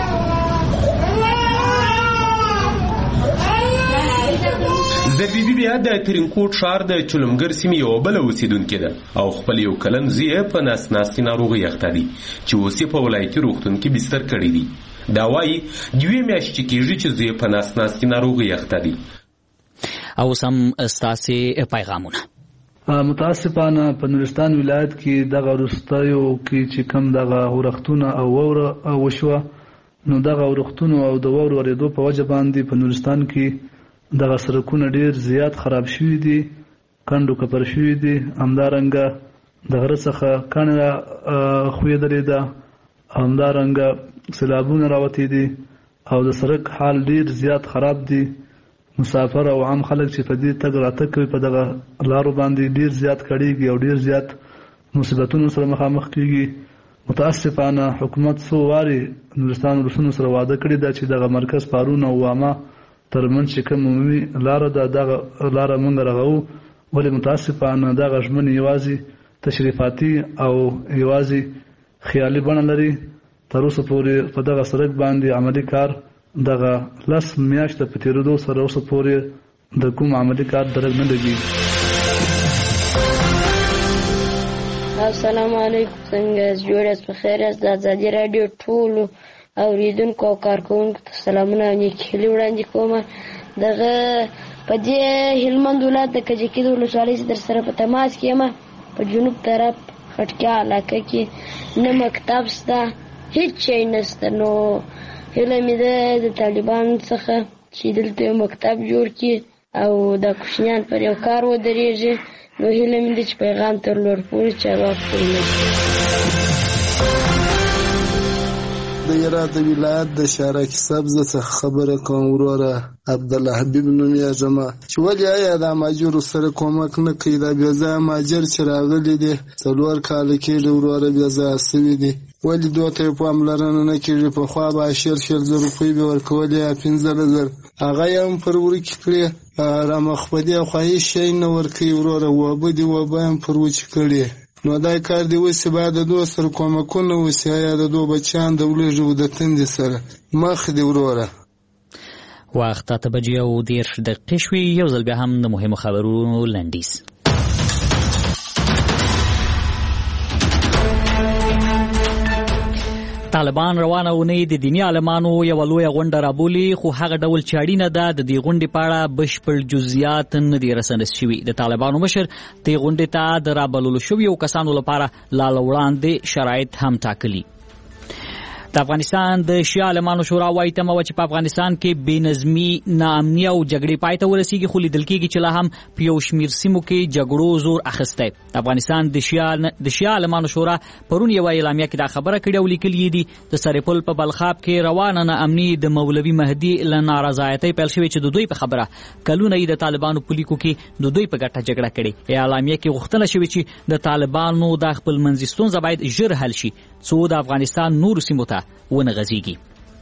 زربیبی بیا د ترینکوټ ښار د چلمګر سیمې یو بل اوسیدونکې ده او خپل یو کلن زوی په ناسناستي ناروغي اخته دي چې اوس په ولایتي روغتون کې بستر کړی دي. دا وایي 2 میاشتې کېږي چې زوی په ناسناستي ناروغي اخته دي. او سم ستاسې پیغامونه متاسفانه په نورستان ولایت کې دغه وروستیو کې چې کم دغه ورختونه او ووره وشوه نو دغه ورختونو او د وور ورېدو په وجه باندې په نورستان کې دغه سرکونه ډیر زیات خراب شوي دي کندو کپر شوي دي همدارنګه د غره څخه کانه خویدلې ده همدارنګه سیلابونه راوتي دي او د سرک حال ډیر زیات خراب دي. مسافر او عام خلک چې په دې تګ راتګ کوي په دغه لارو باندې ډیر زیات کړيږي او ډیر زیات مصیبتونو سره مخامخ کیږي. متاسفانه حکومت څو واري نورستان ولسونو سره وعده کړې ده چې دغه مرکز پارون او وامه ترمن چې کوم عمومي لار ده دغه لار مونږ رغو ولې متاسفانه دغه ژمن یوازې تشریفاتي او یوازې خیالي بڼه لري. تر اوسه پورې په دغه سړک باندې عملی کار دغه 10 میاشتې په تیرېدو سره اوسه پورې د کوم عملی کار درک نه لګي. السلام علیکم څنګه جوړ یاست په خیر یاست د ازادي راډیو ټولو اوریدونکو او کارکوونکو ته سلامونه او نیکې هیلې وړاندې کوم. دغه په دې هلمند ولایت د کجکي د ولسوالۍ در سره په تماس کې یم. په جنوب طرف خټکیا علاقه کې نه مکتب شته، هیڅ شی نشته. نو هیله مې ده د طالبانو څخه چې دلته یو مکتب جوړ کړي او د کوچنیان پر یو کار ودرېږي. نو هیله مې ده چې پیغام تر لوړ پورې چارواکو پورې رسېږي. د هرات د ولایت د شارکي سبزه څخه خبره کوم. وروره عبدالله حبیب نوم یې جمع چې ولې آیا د ماجرو سره کومک نه کوي؟ دا بې ځایه ماجر چې راغلی دی 4 کاله کېږي وروره بې ځایه سوي دي. ولې دوی ته یې پاملرنه نه کېږي؟ پخوا به 10,000 روپۍ به ورکولې یا 15,000 هغه یې هم پر ورکې کړې. رامخ په دې خوا هېڅ شی نه ورکوي وروره. وبه دي وبه هم پر وچې کړې. نو دا کار دی وسي باید د دوی سره کومکونه وسي. یا د دوی بچیان د ولېږي د تندې سره مخ دی وروره. وخت 8:10 شوي. یو ځل بیا هم د مهمو خبرونو لنډیز. طالبان روانه اونۍ د دیني عالمانو یو لویه غونډه رابولي، خو هغه ډول چې اړینه ده د دې غونډې په اړه بشپړ جزئیات نه دي رسنه شوي. د طالبانو مشر دې غونډې ته د رابللو شویو کسانو لپاره لا وړاندې شرایط هم ټاکلي. د افغانستان د شیعه عالمانو شورا وايي تمه وه چې په افغانستان کې بې نظمي، ناامني او جګړې پای ته ورسیږي، خو لیدل کېږي چې لا هم په یو شمېر سیمو کې جګړو زور اخیستی. د افغانستان د شیعه عالمانو شورا پرون یوه اعلامیه کې دا خبره کړې او لیکلي دي د سرپل په بلخاب کې روانه ناامني د مولوي مهدي له نارضایتۍ پیل شوې چې د دوی په خبره کلونه یې د طالبانو په لیکو کې د دوی په ګټه جګړه کړې. اعلامیه کې غوښتنه شوې چې د طالبانو د خپل منځي ستونزه باید ژر حل شي څو د افغانستان نورو سیمو ته ونه غځيږي.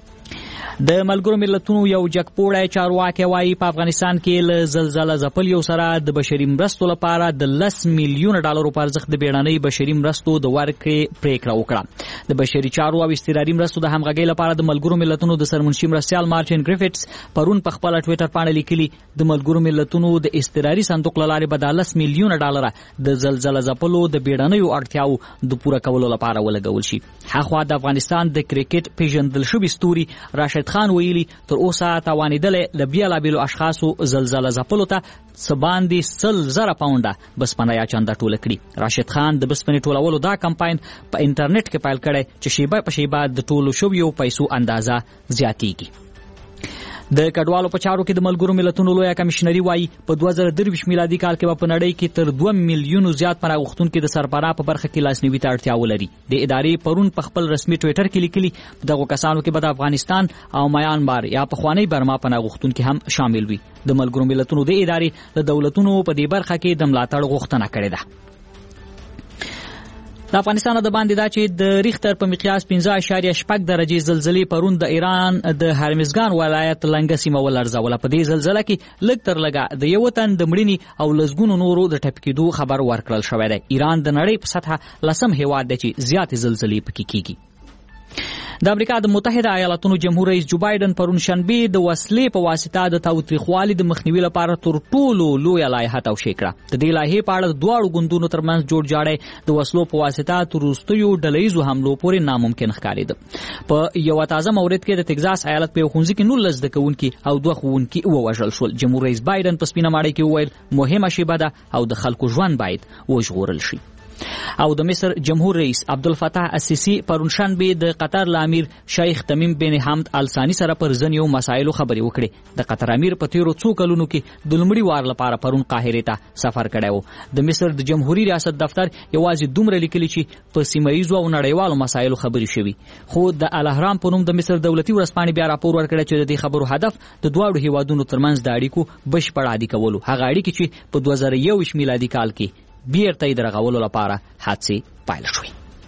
د ملګرو ملتونو یو جګپوړی چارواکی وایي په افغانستان کې له زلزله ځپلیو سره د بشري مرستو لپاره د 10 میلیونه ډالرو په ارزښت د بیړنۍ بشري مرستو د ورکړې پریکړه وکړه. د بشري چارو او استراري مرستو د همغږۍ لپاره د ملګرو ملتونو د سرمنشي مرستیال مارټین ګریفټس پرون په خپل ټویټر باندې لیکلي د ملګرو ملتونو د استراري صندوق له لارې به د 10 میلیونه ډالر د زلزله ځپلو د بیړنیو اړتیاو د پوره کولو لپاره ولګول شي. هغه د افغانستان د کرکټ پیژندل شوی ستوري راشد خان ویلي تر اوسه توانیدلې ل بیلابیلو اشخاصو زلزله ځپلو ته سباندې 100,000 پاونډه بسپنه یا چنده ټوله کړي. راشد خان د بسپنې ټولولو دا کمپاین په انټرنیټ کې پیل کړی چې شیبه په شیبه د ټولو شویو پیسو اندازه زیاتیږي. د کډوالو په چارو کې د ملګرو ملتونو لویه کمشنري وایي په 2023 میلادي کال کې په نړۍ کې تر 2 میلیونو زیات پناه غوښتونکو د سرپراه په برخه کې لاسنیوي ته اړتیا ولري. د ادارې پرون په خپل رسمي ټویټر کې لیکلي دغه کسانو کې به د افغانستان او میانمار یا پخوانی برما پناه غوښتونکو هم شامل وي. د ملګرو ملتونو د ادارې د دولتونو په دې برخه کې د ملاتړ غوښتنه کړې ده. د افغانستان د باندې دا چې د ریختر په مقیاس 5.8 درجه زلزلې پرون د ایران د هرمزګان ولایت لنګه سیمه ولړزوله. په دې زلزلې کې لږ تر لږه د یو تن د مړینې او لسګونو نورو د ټپکېدو خبر ورکړل شوی دی. ایران د نړۍ په سطحه لسم هیواد دی چې زیات زلزلې پکې کیږي. د امریکا د متحده ایالاتونو جمهور رئیس جو بایدن پرون شنبه د وسلې په واسطه د تاوتریخوالي د مخنیوي لپاره تر ټولو لویه لایحه توشیح کړه. د دې لایحې په اړه د دواړو ګوندونو ترمنځ جوړ جاړی د وسلو په واسطه تر وروستیو ډلهییزو حملو پورې ناممکن ښکارېده. په یو تازه مورد کې د تگزاس ایالت په ښوونځي کې 19 زده کوونکي او 2 ښوونکي ووژل شول. جمهور رئیس بایدن په سپینه ماڼۍ کې وویل مهمه شیبه ده او د خلکو ژوند باید وژغورل شي. او د مصر جمهور رئیس عبدالفتاح السیسی پرون شنبه د قطر امیر شیخ تمیم بن حمد الثانی سره پر ځینو مسایلو خبرې وکړې. د قطر امیر په تیرو څو کلونو کې د لومړي وار لپاره پرون قاهره ته سفر کړی و. د مصر د جمهوریت ریاست دفتر یوازې دومره لیکلي چې په سیمایي او نړیوالو مسایلو خبرې شوي. خو د الاهرام په نوم د مصر دولتي ورځپاڼې بیا راپور ورکړی چې د دې خبرو هدف د دواړو هیوادونو ترمنځ د اړیکو بشپړ عادي کولو. هغه اړیکې چې په 2021 میلادي کال کې بیرته یې د رغولو لپاره هڅې پیل شوې.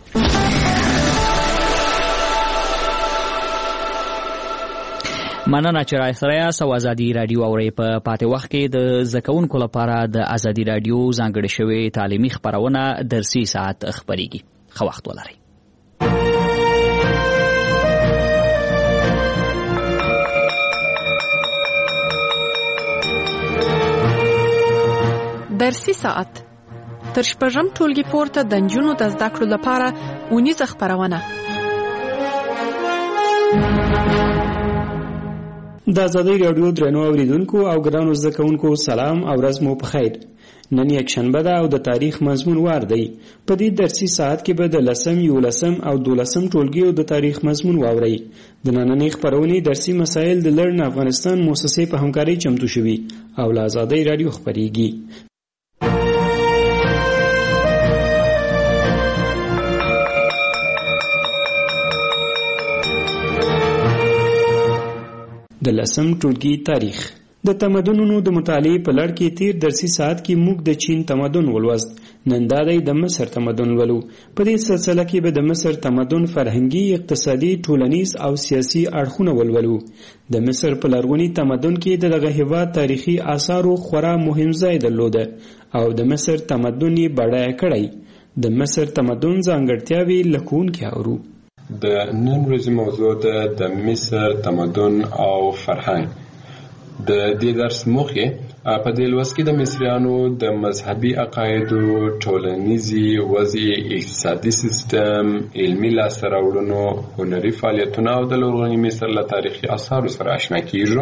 مننه چې راسره یاست او ازادي رادیو اورئ. په پاتې وخت کې د زده کوونکو لپاره د ازادي رادیو ځانګړې شوې تعلیمي خپرونه درسي ساعت خپرېږي. ښه وخت ولرئ. درسي ساعت تر شپږم ټولګي پورته د نجونو د زده کړو لپاره اونیزه خپرونه. د ازادۍ راډیو درنو اوریدونکو او ګرانو زده کوونکو سلام او ورځ مو په خیر. نن یکشنبه ده او د تاریخ مضمون وار دی. په دې درسي ساعت کې به د 10م، 11م او 12م ټولګیو د تاریخ مضمون واورئ. د نننۍ خپرونې درسي مسایل د لرن افغانستان مؤسسې په همکارۍ چمتو شوي او له ازادۍ راډیو خپریږي. د 10م ټولګي تاریخ. د تمدنونو د مطالعې په لړ کې تیر درسي ساعت کې موږ د چین تمدن ولوست. نن دا دی د مصر تمدن ولو. په دې سلسله کې به د مصر تمدن فرهنګي، اقتصادي، ټولنیز او سیاسي اړخونه ولولو. د مصر په لرغوني تمدن کې دغه هیواد تاریخي آثارو خورا مهم ځای درلوده او د مصر تمدن یې بډایه کړی. د مصر تمدن ځانګړتیاوې لکونکي اورو. د نن ورځې موضوع ده د مصر تمدن او فرهنګ. د دې درس موخه په دې لوست کې د مصریانو د مذهبي عقایدو، ټولنیزي وضع، اقتصادي سیستم، علمي لاسته راوړنو، هنري فعالیتونو او د لرغوني مصر له تاریخي آثارو سره آشنا کیږو.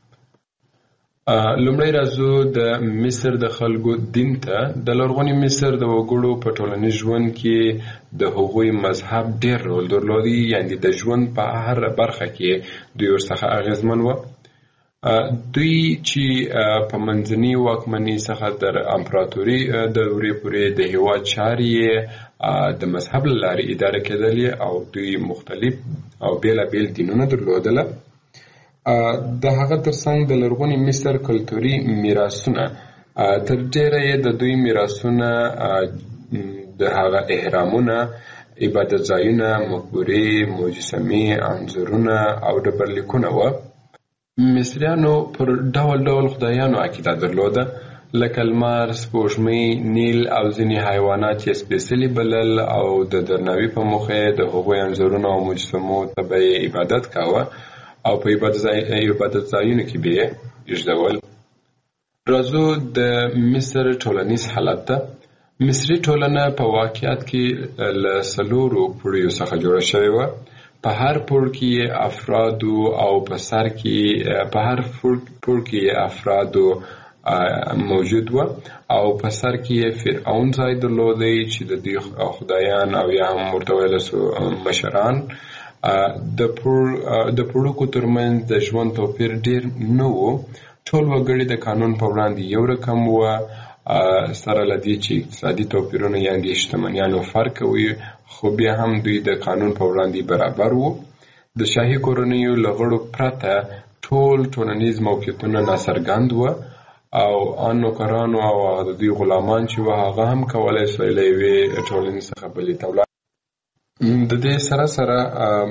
لومړی راځو د مصر د خلکو دین ته. د لرغوني مصر د وګړو په ټولنیز ژوند کې د هغوی مذهب ډېر رول درلودی، یعنی د ژوند په هر برخه کې دوی ورڅخه اغیزمن و. دوی چې په منځني واکمنۍ څخه تر امپراتوري دورې پورې د هیواد چارې د مذهب له لارې اداره کېدلې او دوی مختلف او بېلابېل دینونه درلودله. د هغه ترڅنګ د لرغوني مصر کلتوري میراثونه تر ډېره یې د دوی میراثونه د هغه احرامونه، عبادت ځایونه، مقبرې، مجسمې، انځورونه او ډبرلیکونه وه. مصریانو پر ډول ډول خدایانو عقیده درلوده، لکه لمر، سپوږمۍ، نیل او ځینې حیوانات یې سپېڅلي بلل او د درناوي په موخه د هغوی انځورونو او مجسمو ته به یې عبادت کاوه او په عبادت ځایونو کې به یې ایږدول. راځو د مصر ټولنیز حالت ته. مصري ټولنه په واقعیت کې له 4 پوړیو څخه جوړه شوې وه. په هر پوړ کې افرادو او په سر کې په هر پوړ کې افرادو موجود و او په سر کې فرعون ځای درلودی چې د دې خدایان او یا هم ورته ویل سو مشران. د پوړکو ترمنځ د ژوند توپیر ډیر نه و. ټول وګړي د قانون په وړاندې یو رقم و، سره له دې چې اقتصادي توپیرونه یعنې شتمنیانو فرق وي، خو بیا هم دوی د قانون په وړاندې برابر وو. د شاهي کورنیو له غړو پرته ټول ټولنیز موقعیتونه ناڅرګند وو او ان نوکرانو او د دوی غلامان چې وو هغه هم کولی سوی له یوې ټولنې څخه بلې ته ولاړ. د دې سره سره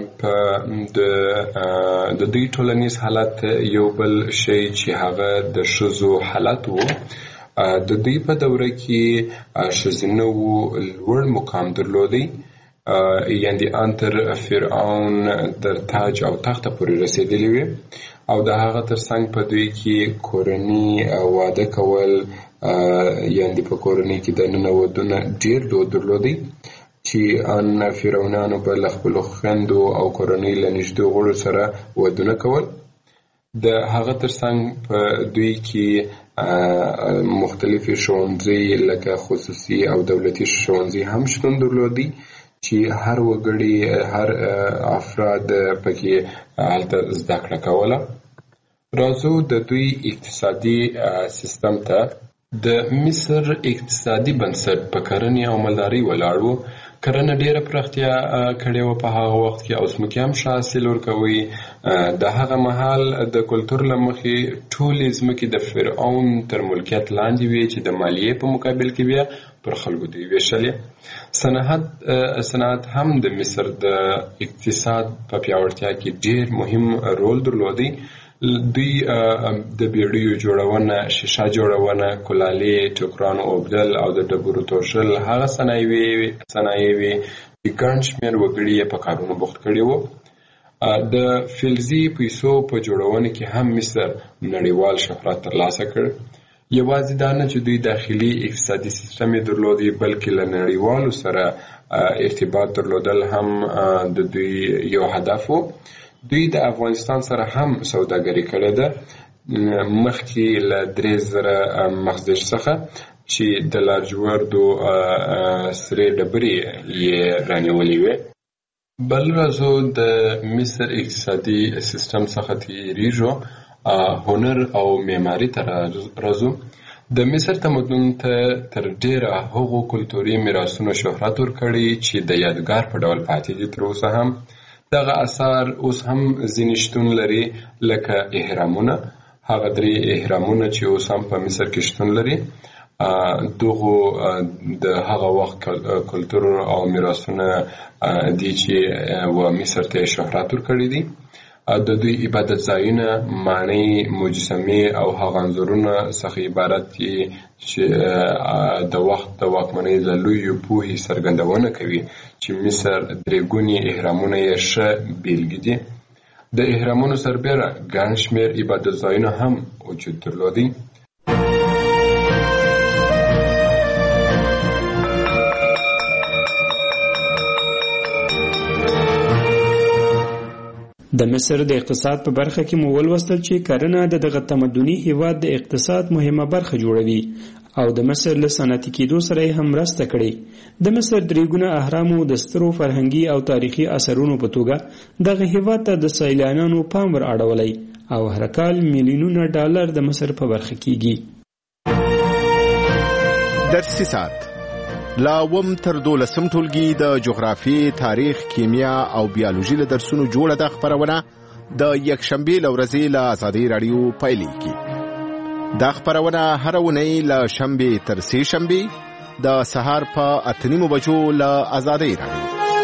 د دوی ټولنیز حالت یو بل شی چې هغه د ښځو حالت وو. د دوی په دوره کې ښځینه وو لوړ مقام درلودی، یعنې ان تر فرعون تر تاج او تخته پورې رسېدلې وې او د هغه ترڅنګ په دوی کې کورني واده کول، یعنې په کورنۍ کې دننه ودونه ډېر دود درلودی چې ان فرعونانو به له خپلو خویندو او کورنۍ له نږدې غړو سره ودونه کول. د هغه ترڅنګ په دوی کې مختلفې ښوونځي لکه خصوصي او دولتي ښوونځي هم شتون درلودي چې هر وګړي، هر افراد پکې هلته زده کړه کوله. راځو د دوی اقتصادي سیستم ته. د مصر اقتصادي بنسټ په کرنې او مالدارۍ ولاړ و. کرنه ډیره پراختیا کړې وه په هغه وخت کې او ځمکې هم ښه حاصل ورکوي. د هغه مهال د کلتور له مخې ټولې ځمکې د فرعون تر ملکیت لاندې وې چې د مالیې په مقابل کې بیا پر خلکو دوی ویشلې. صنعت هم د مصر د اقتصاد په پیاوړتیا کې ډیر مهم رول درلودی. دوی د بیړیو جوړونه، شیشه جوړونه، کلالې، ټوکرانو اوبدل او د ډبرو توشل هغه صنایع وې چې ګڼ شمېر وګړي یې په کارونو بوخت کړي وو. د فلزي پیسو په جوړونه کې هم مصر نړیوال شهرت ترلاسه کړ. یوازې دا نه چې دوی داخلي اقتصادي سیستم یې درلودی، بلکې له نړیوالو سره ارتباط درلودل هم د دوی یو هدف و دوی د افغانستان سره هم سوداګري کړې ده مخکې له 3000 مخزن څخه چې د لاجوردو سرې ډبرې یې رانیولې وې. بل راځو د مصر اقتصادي سیستم څخه تیریږو هنر او معماري ته راځو. د مصر تمدن ته تر ډیره هغو کلتوري میراثونو شهرت ورکړی چې د یادګار په ډول پاتې دي. تر اوسه هم دغه آثار اوس هم ځینې شتون لري لکه اهرامونه، هغه 3 اهرامونه چې اوس هم په مصر کې شتون لري. دغه د هغه وخت کلتور او میراثونه دي چې و مصر ته شهرت ورکړی دي. د دوی عبادت ځایونه، ماڼۍ، مجسمې او هغه انځورونه څخه عبارت دي چې د وخت د واکمنۍ له لویو پوهې څرګندونه کوي چې مصر 3 ګوني اهرامونه یې ښه بیلګې دي. د اهرامونو سربیره ګڼ شمېر عبادت ځایونه هم وجود درلودي. د مصر د اقتصاد په برخه کې مو ولوستل چې کرنه د دغه تمدني هیواد د اقتصاد مهمه برخه جوړوي او د مصر له صنعتي کېدو سره یې هم مرسته کړې. د مصر 3 ګونه اهرامو د سترو فرهنګي او تاریخي اثرونو په توګه دغه هیواد ته د سیلانیانو پام ور اړولی او هر کال میلیونونه ډالر د مصر په برخه کېږي. درسي ساعت لا وم تر 12 ټولګي د جغرافي، تاریخ، کیمیا او بیولوژي له درسونو جوړه د خبرونه د یکشنبه لورځي له آزادي رادیو پایلیږي. دا خبرونه هر ونی له شنبه تر سه شنبه د سهار په 8:30 بجو له آزادي رادیو.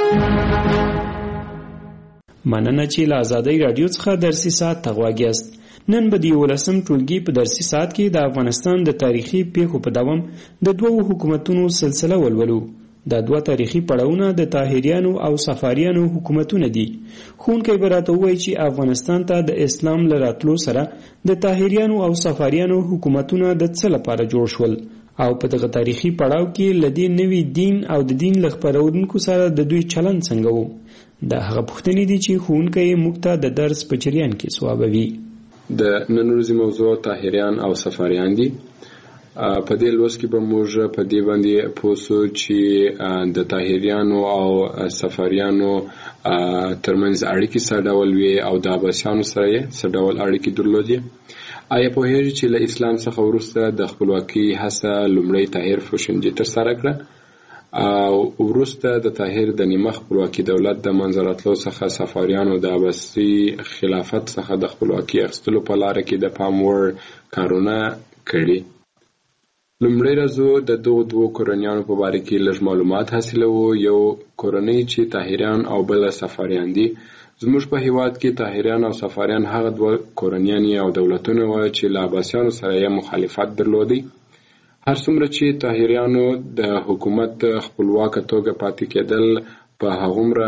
مننه چې له آزادي رادیو څخه درسي ساعت تغواګیاست. نن به د 11 ټولګي په درسي ساعت کې د افغانستان د تاریخي پیښو په دوام د 2 حکومتونو سلسله ولولو. دا 2 تاریخي پړاوونه د طاهریانو او صفاریانو حکومتونه دي. ښوونکی به راته ووایي چې افغانستان ته د اسلام له راتلو سره د طاهریانو او صفاریانو حکومتونه د څه لپاره جوړ شول او په دغه تاریخي پړاو کې له دې نوي دین او د دین له خپرونکو سره د دوی چلند څنګه و. دا هغه پوښتنې دي چې ښوونکی موږ ته د درس په جریان کې ځوابوي. د نن ورځې موضوع طاهریان او صفاریان دي. په دې لوست کې به موږ په دې باندې پوه شو چې د طاهریانو او صفاریانو ترمنځ اړیکې څه ډول وي او د عباسیانو سره یې څه ډول اړیکې درلودې. آیا پوهیږئ چې له اسلام څخه وروسته د خپلواکۍ هڅه لومړی طاهر فوشنجي ترسره کړه او وروسته د طاهر د نیمه خپلواکي دولت د منځه راتلو څخه صفاریانو د عباسي خلافت څخه د خپلواکۍ اخیستلو په لاره کې د پام وړ کارونه کړي. لومړی راځو د دغو 2 کورنیانو په باره کې لږ معلومات حاصلوو. یو کورنۍ چې طاهریان او بل صفاریان دي. زموږ په هیواد کې طاهریان او صفاریان هغه 2 کورنیان او دولتونه وو چې له عباسیانو سره یې مخالفت درلودي. هر څومره چې طاهریانو د حکومت خپلواکه توګه پاتې کېدل په هغومره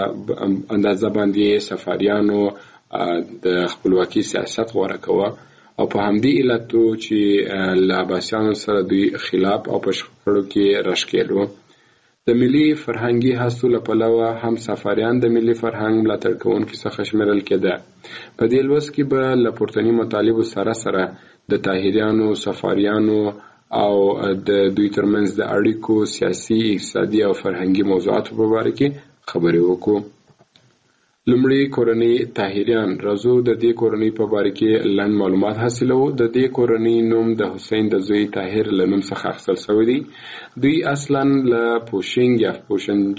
اندازه باندې صفاریانو د خپلواکي سیاست غوره کوه او په همدې علتو چې له عباسیانو سره دوی خلاف او په شخړو کې راښکېلو. د ملي فرهنګي هڅو له پلوه هم صفاریان د ملي فرهنګ ملاتړ کوونکي څخه شمیرل کېده. په دې لوست کې به له پورتني مطالبو سره سره د طاهریانو، صفاریانو او د دوی ترمنځ د اړیکو سیاسي، اقتصادي او فرهنګي موضوعاتو په اړه کې خبرې وکړو. لومړی کورنۍ طاهریان. راځو د دې کورنۍ په اړه کې لنډ معلومات حاصلوو. د دې کورنۍ نوم د حسین د زوی طاهر له نوم څخه اخیستل شوی دی. دوی اصلا له پوشنګ یا پوشنج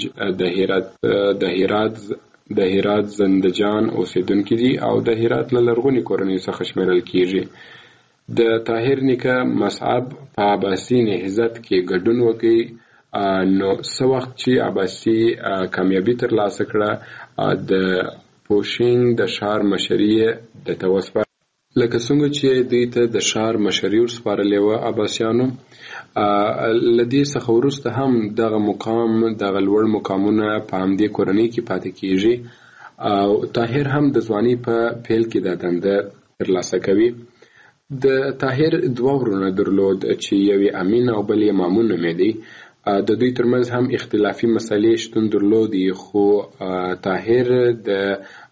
د هرات زندجان اوسیدونکي دي او د هرات له لرغوني کورنۍ څخه شمیرل کیږي. د طاهر نیکه مصعب په عباسي نهضت کې ګډون وکړي. نو څه وخت چې عباسي کامیابي ترلاسه کړه د پوشنګ د ښار مشري د توسپه لکه څنګه چې دوی ته د ښار مشري ورسپارلې وه عباسیانو. له دې څخه وروسته هم دغه مقام دغه لوړ مقامونه په همدې کورنۍ کې پاتې کیږي او طاهر هم د ځوانۍ په پیل کې دا دنده ترلاسه کوي. د طاهر 2 ورونه درلود چې یو یې امین او بل یې مامون نومېدی. د دوی ترمنځ هم اختلافي مسلې شتون درلودي خو طاهر د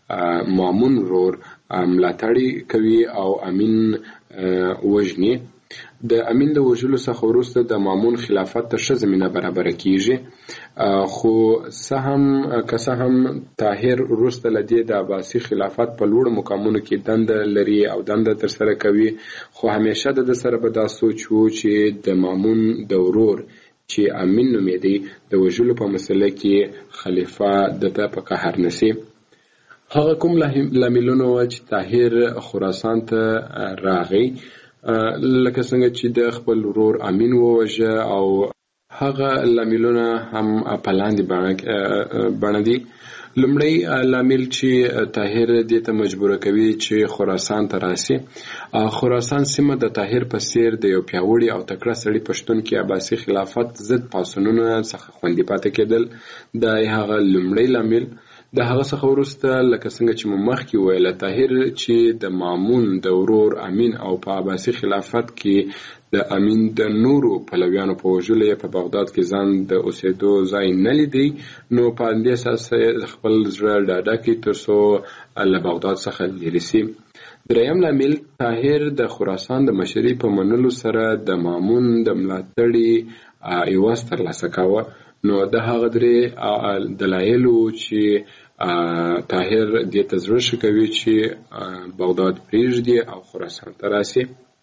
مامون ورور ملاتړ کوي او امین وژني. د امین د وژلو څخه وروسته د مامون خلافت ته ښه زمینه برابره کیږي، خو که هم طاهر وروسته له دې د عباسي خلافت په لوړو مقامونو کې دنده لري او دنده ترسره کوي، خو همیشه د سره به دا سوچ و چې د مامون د ورور چې امین نومېدی د وژلو په مسله کې خلیفه دته په قهر نسی. هغه کوم لاملونه و چې طاهر خراسان ته راغی، لکه څنګه چې د خپل ورور امین ووژه، او هغه لاملونه هم په لاندې بڼه دي. لومړی لامل چې طاهر دې ته مجبور کوي چې خراسان ته راسي. خراسان سیمه د طاهر په څیر د یو پیاوړي او تکړه سړي پښتون کې عباسي خلافت ضد پاڅونونو څخه خوندي پاتې کېدل. دا هغه لومړی لامل. د هغه څخه وروسته لکه څنګه چې مو مخکې ویله، طاهر چې د مامون د ورور امین او په عباسي خلافت کې د امین د نورو پلویانو په وژلو یې په بغداد کې ځان د اوسېدو ځای نه لیدی، نو په همدې اساس خپل زړه ډاډه کړي تر څو له بغداد څخه لرې سي. دریم لامل، طاهر د خراسان د مشرۍ په منلو سره د مامون د ملاتړي عوض ترلاسه کاوه. نو د هغه درې دلایلو چې طاهر دې ته زړه ښه کوي چې بغداد پرېږدي او خراسان ته راسي.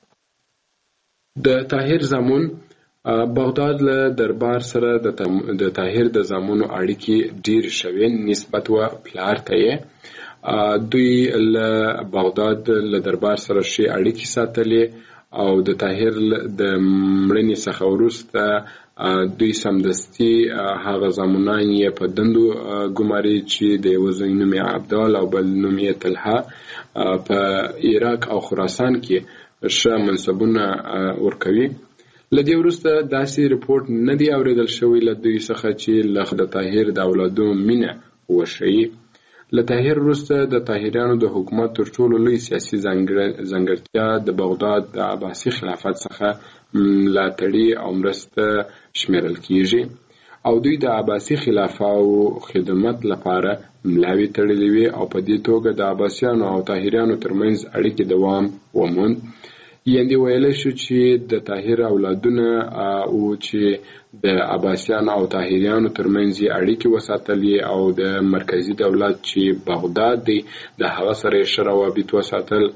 د طاهر زامن بغداد له دربار سره د طاهر د زامنو اړیکې ډېرې شوې نسبت و پلار ته یې. دوی له بغداد له دربار سره ښې اړیکې ساتلې او د طاهر د مړینې څخه وروسته دوی سمدستي هغه زامنان یې په دندو ګماري چې د یوه زوی نوم یې عبدال او بل نوم یې طلحه په عراق او خراسان کې ښه منصبونه ورکوي. له دې وروسته داسې رپورټ نه دی اورېدل شوی له دوی څخه چې له د طاهر د اولادو مینه وښیي. له طاهر وروسته د طاهریانو د حکومت تر ټولو لوی سیاسي ځانګړتیا د بغداد د عباسي خلافت څخه ملاتړي او مرسته شمیرل کیږي، او دوی د عباسي خلافه او خدمت لپاره ملاوي تړلې وي، او په دې توګه د عباسیانو او طاهریانو ترمنځ اړیکې دوام وموند. یعنې ویلی شو چې د طاهر اولادونه او چې د عباسیانو او طاهریانو ترمنځ اړیکې وساتلې، او د مرکزي دولت چې بغداد دی د هغه سره یې ښه روابط وساتل.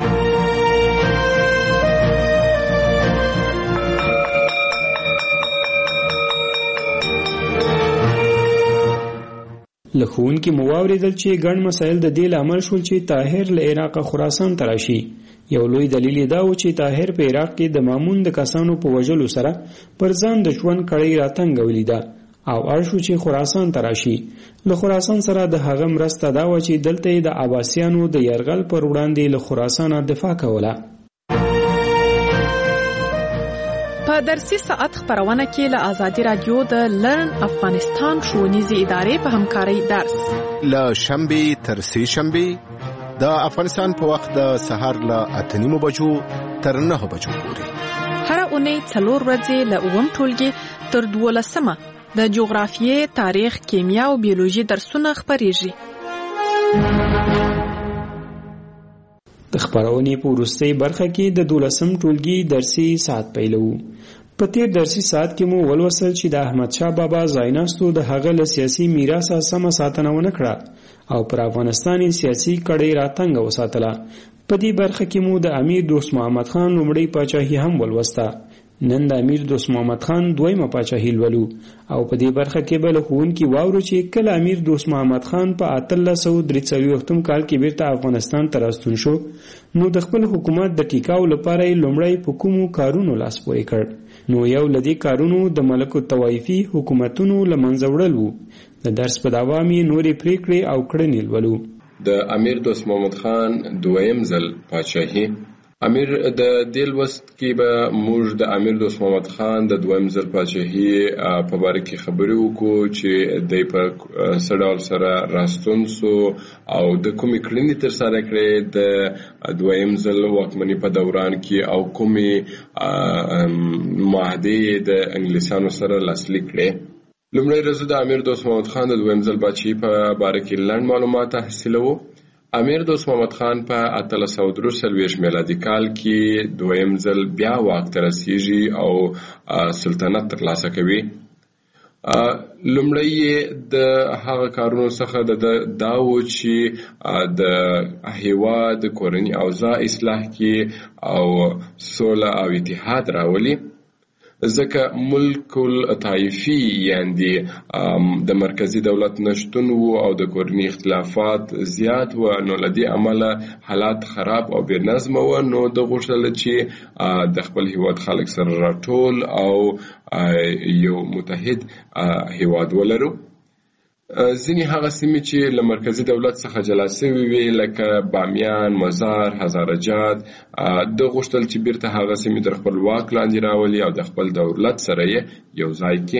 له ښوونکي مو واورېدل چې ګڼ مسایل د دې لامل شول چې طاهر له عراقه خراسان ته راشي. یو لوی دلیل دا و چې طاهر په عراق کې د مامون د کسانو په وژلو سره پر ځان د ژوند کړۍ راتنګولې ده او اړ شو چې خراسان ته راشي. له خراسان سره د هغه مرسته دا و چې دلته یې د عباسیانو د یرغل پر وړاندې له خراسانه دفاع کوله. په درسي ساعت خبرونه کې له آزادي رادیو د لرن افغانستان ښوونیزې ادارې په همکارۍ درس له شنبې تر سې شنبې د افغانستان په وخت د سهار له 8:30 بجو تر 9 بجو پورې هر اونۍ 4 ورځې له 9 ټولګي تر 12 د جغرافیې، تاریخ، کیمیا او بیولوژي درسونه خبرېږي. د خبرونې په وروستۍ برخه کې د 12 ټولګي درسي ساعت پیلو. په تیر درسي ساعت کې مو ولوسل چې د احمد شاه بابا ځایناستو د هغه له سیاسي میراثه سمه ساتنه ونه کړه او پر افغانستاني سیاسي کړۍ راتنګه وساتله. په دې برخه کې مو د امیر دوست محمد خان لومړی پاچاهي هم ولوسته. نن د امیر دوست محمد خان دویمه پاچاهي لولو او په دې برخه کې به له ښوونکي واورو چې کله امیر دوست محمد خان په 1843 کال کې بیرته افغانستان ته راستون شو، نو د خپل حکومت د ټیکاو لپاره یې لومړی په کومو کارونو لاس پورې کړ. نو یو له دې کارونو د ملک الطوایفي حکومتونو له منځه وړل وو. د درس په دوام یې نورې پریکړې او کړنې لولو. د امیر دوست محمد خان دویم ځل پاچاهي. امیر د دې لوست کې به موږ د امیر دوست محمد خان د دویم ځل پاچاهي په باره کې خبرې وکړو چې دی په څه ډول سره راستون سو او د کومې کړنې ترسره کړې د دویم ځل واکمنۍ په دوران کې او کومې معاهدې د انګلیسانو سره لاسلیک کړې. لومړی ورځ د امیر دوست محمد خان د دویم ځل پاچاهي په باره کې لنډ معلومات حاصلوو. امیر دوست محمد خان په 1843 میلادي کال کې دویم ځل بیا واک ته رسیږي او سلطنت ترلاسه کوي. لومړی د هغه کارونو څخه دا و چې د هیواد کورني اوضاع اصلاح کړي او سوله او اتحاد راولي، ځکه ملک الطایفي یعنی د مرکزی دولت نشتون وو او د کورني اختلافات زیات و، نو لدې عمله حالات خراب او بې نظمه و. نو د غوښتل چې د خپل هیواد خلک سره راټول او یو متحد هیواد ولرو. ځینې هغه سیمې چې له مرکزی دولت څخه جلا شوې وې لکه بامیان، مزار، هزارجات، د غوښتل چې بیرته هغه سیمې در خپل واک لاندې راولي او د خپل دولت سره یې یو ځای کړي.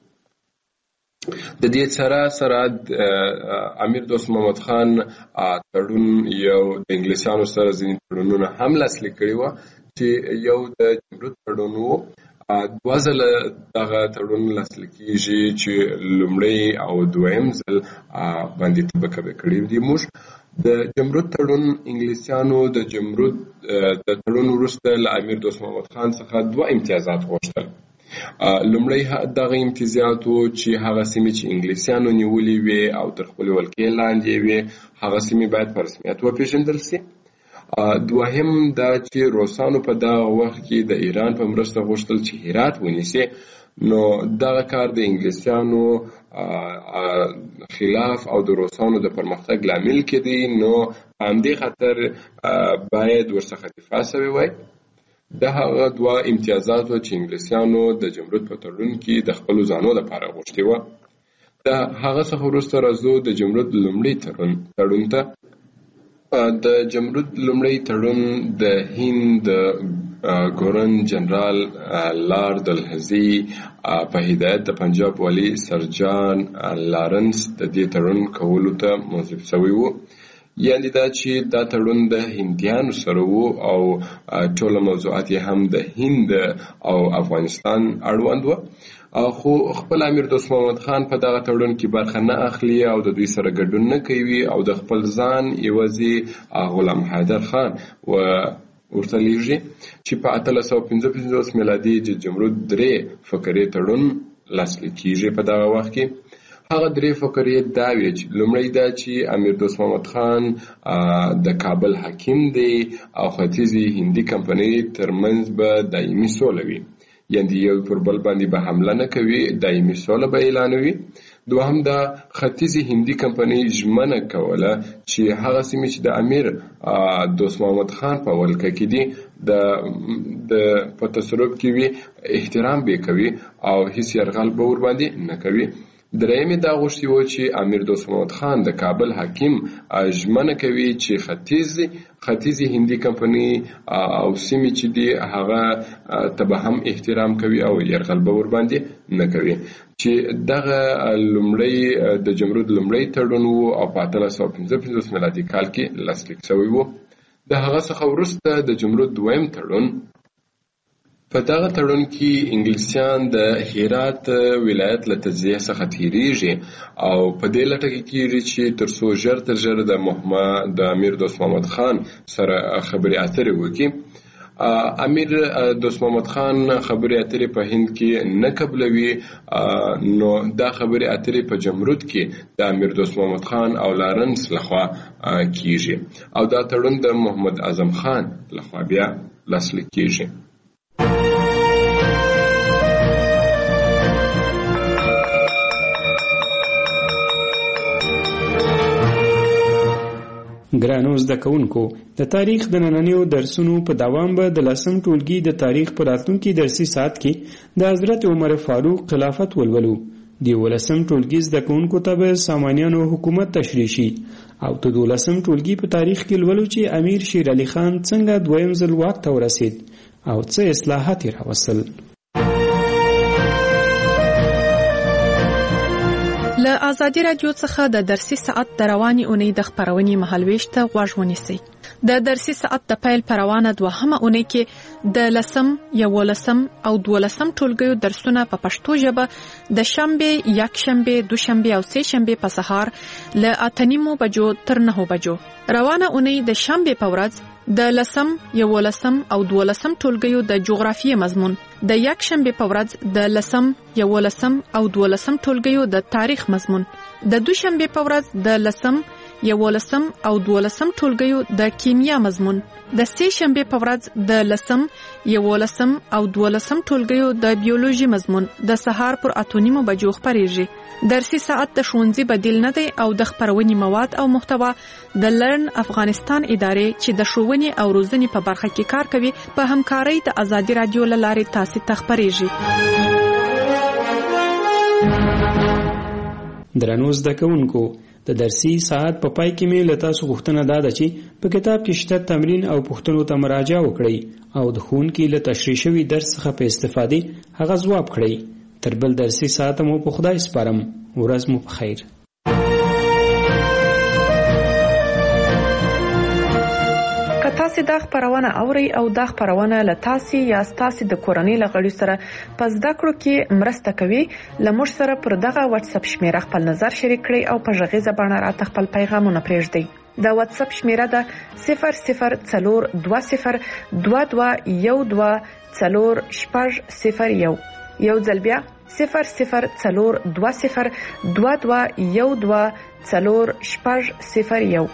د دې سره امیر دوست محمد خان تړون یو د انګلیسانو سره ځینې تړونونه هم لاسلیک کړي وو چې یو د جمرود تړون وو. دوه ځله دغه تړون لاسلیک کېږي چې لومړی او دویم ځل باندې طبقه کړي دي. موږ د جمرود تړون انګلیسیانو د جمرود د تړون وروسته له امیر دوست محمد خان څخه دوه امتیازات غوښتل. لومړی دغه امتیازات و چې هغه سیمې چې انګلیسیانو نیولې وي او تر خپل ولکې لاندې وي هغه سیمې باید په رسمیت وپېژندل شي. دوهم دا چې روسانو په دغه وخت کې د ایران په مرسته غوښتل چې هرات ونیسي، نو دغه کار د انګلیسیانو خلاف او د روسانو د پرمختګ لامل کېدی، نو همدې خاطر باید ورڅخه دفاع شوی وای. د هغه دوه امتیازات چې انګلیسیانو د جمرود په تړون کې د خپلو ځانو لپاره غوښتي وه. د هغه څخه وروسته راځو د جمرود لومړي تړون ته. د جمرود لومړی تړون د هند ګورن جنرال لارد الهزي په هدایت د پنجاب والی سرجان لارنس د دې تړون کولو ته موظف شوی و. یعنی دا چې دا تړون د هندیانو سره وو او ټوله موضوعات هم د هند او افغانستان اړوند و. خو خپل امیر دوست محمد خان په دغه تړون کې برخه نه اخلي او د دوی سره ګډون نه کوي او د خپل ځان یوازې غلام حیدر خان ورته لیږي چې په 1855 میلادي د جمرود 3 فقرې تړون لاسلیک کېږي. په دغه وخت کې هغه 3 فقرې دا وې چې لومړی دا چې امیر دوست محمد خان د کابل حاکم دی او ختیځي هندي کمپنۍ ترمنځ به دایمي سوله وي، یعنی یو پر بل باندې به حمله نه کوي، دایمي سوله به اعلانوي. دوهم دا ختیځي هندي کمپنۍ ژمنه کوله چې هغه سیمې چې د امیر دوست محمد خان په ولکه کې دي د په تصرف کې وي احترام به کوي او هیڅ یرغل به ور باندې نه کوي. درېمې دا غوښتي و چې امیر دوست محمد خان د کابل حاکم ژمنه کوي چې ختیځي هندي کمپنۍ او سیمې چې دي هغه ته به هم احترام کوي او یرغل به ور باندې نه کوي. چې دغه لومړی د جمرود لومړی تړون و او په 1855 میلادي کال کې لاسلیک شوی و. د هغه څخه وروسته د جمرود دویم تړون. په دغه تړون کې انګلیسیان د هرات ولایت له تجزیه څخه تیریږي او په دې لټه کې کېږي چې تر څو ژر تر ژره د امیر دوست محمد خان سره خبرې اترې وکړي. امیر دوست محمد خان خبرې اترې په هند کې نه قبلوي، نو دا خبرې اترې په جمرود کې د امیر دوست محمد خان او لارنس لخوا کېږي او دا تړون د محمد اعظم خان لخوا بیا لاسلیک کېږي. ګرانو زده کوونکو، د تاریخ د نننیو درسونو په دوام به د 10م ټولګي د تاریخ په راتلونکي درسي ساعت کې د حضرت عمر فاروق خلافت ولولو. د 11م ټولګي زده کوونکو ته به سامانیانو حکومت تشریح شي او د 12م ټولګي په تاریخ کې لولو چې امیر شیر علي خان څنګه دویم ځل واک ته ورسید او څه اصلاحات یې راوستل. له آزادي رادیو څخه د درسي ساعت د رواني اونۍ د خبرونې مهالويش ته غوږ ونیسئ. د درسي ساعت د پیل پروانه 2مه اونۍ کې د 10 11 او 12 ټولګیو درسونه په پښتو ژبه د شنبه، یکشنبه، دوشنبه او سه شنبه په سهار ل 8:30 بجو تر 9 بجو. روانه اونۍ د شنبه په ورځ د 10 11 او 12 ټولګیو د جغرافیې مضمون، د یکشنبه په ورځ د 10 11 او 12 ټولګیو د تاریخ مضمون، د دوشنبه په ورځ د 10 11 او 12 ټولګیو د کیمیا مضمون، د سه شنبه په ورځ د 10 11 او 12 ټولګیو د بیولوژي مضمون د سهار پر 8:30 بجو خبرېږي. درسي ساعت د ښوونځي بدیل نه دی او د خبرونې مواد او محتوا د لرن افغانستان ادارې چې د ښوونې او روزنې په برخه کې کار کوي په همکارۍ د ازادي رادیو له لارې تاسو ته خبرېږي. درنو زده کوونکو، د درسي ساعت په پای کې مې له تاسو غوښتنه ده چې په کتاب کې شته تمرین او پوښتنو ته مراجعه وکړئ او د ښوونکي له تشریح شوي درس څخه په استفادې هغه ځواب کړئ. تر بل درسي ساعت مو په خدای سپارم. ورځ مو په خیر. که تاسو دا خبرونه اورئ او دا خبرونه له تاسو یا تاسو د کورنۍ لغړي سره پس دا کړو کې مرسته کوي، لمر سره پر دغه واتس اپ شمیره خپل نظر شریک کړئ او په ژغې زبانه راته خپل پیغامونه پرېږدئ. دا واتس اپ شمیره ده 00421214 یو ځل بیا 00421214.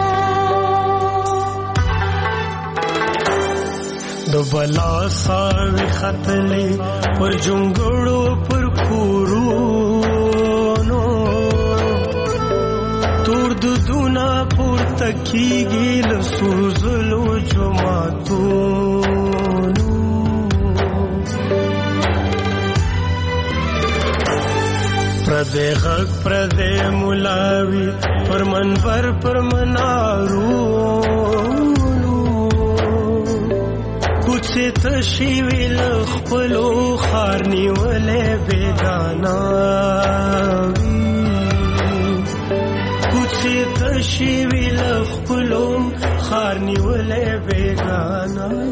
बला सा وی خطلې پر جونګړو پر کورونو تور دودونه پورته کیږي له سوزلو جوماتونو پردې غږ پردې ملاوي پر منبر پر منارونو کوڅې تشې وي له خپلو ښار نیولې بېګانه وي کوڅې تشې وي له خپلو ښار نیولې بېګانه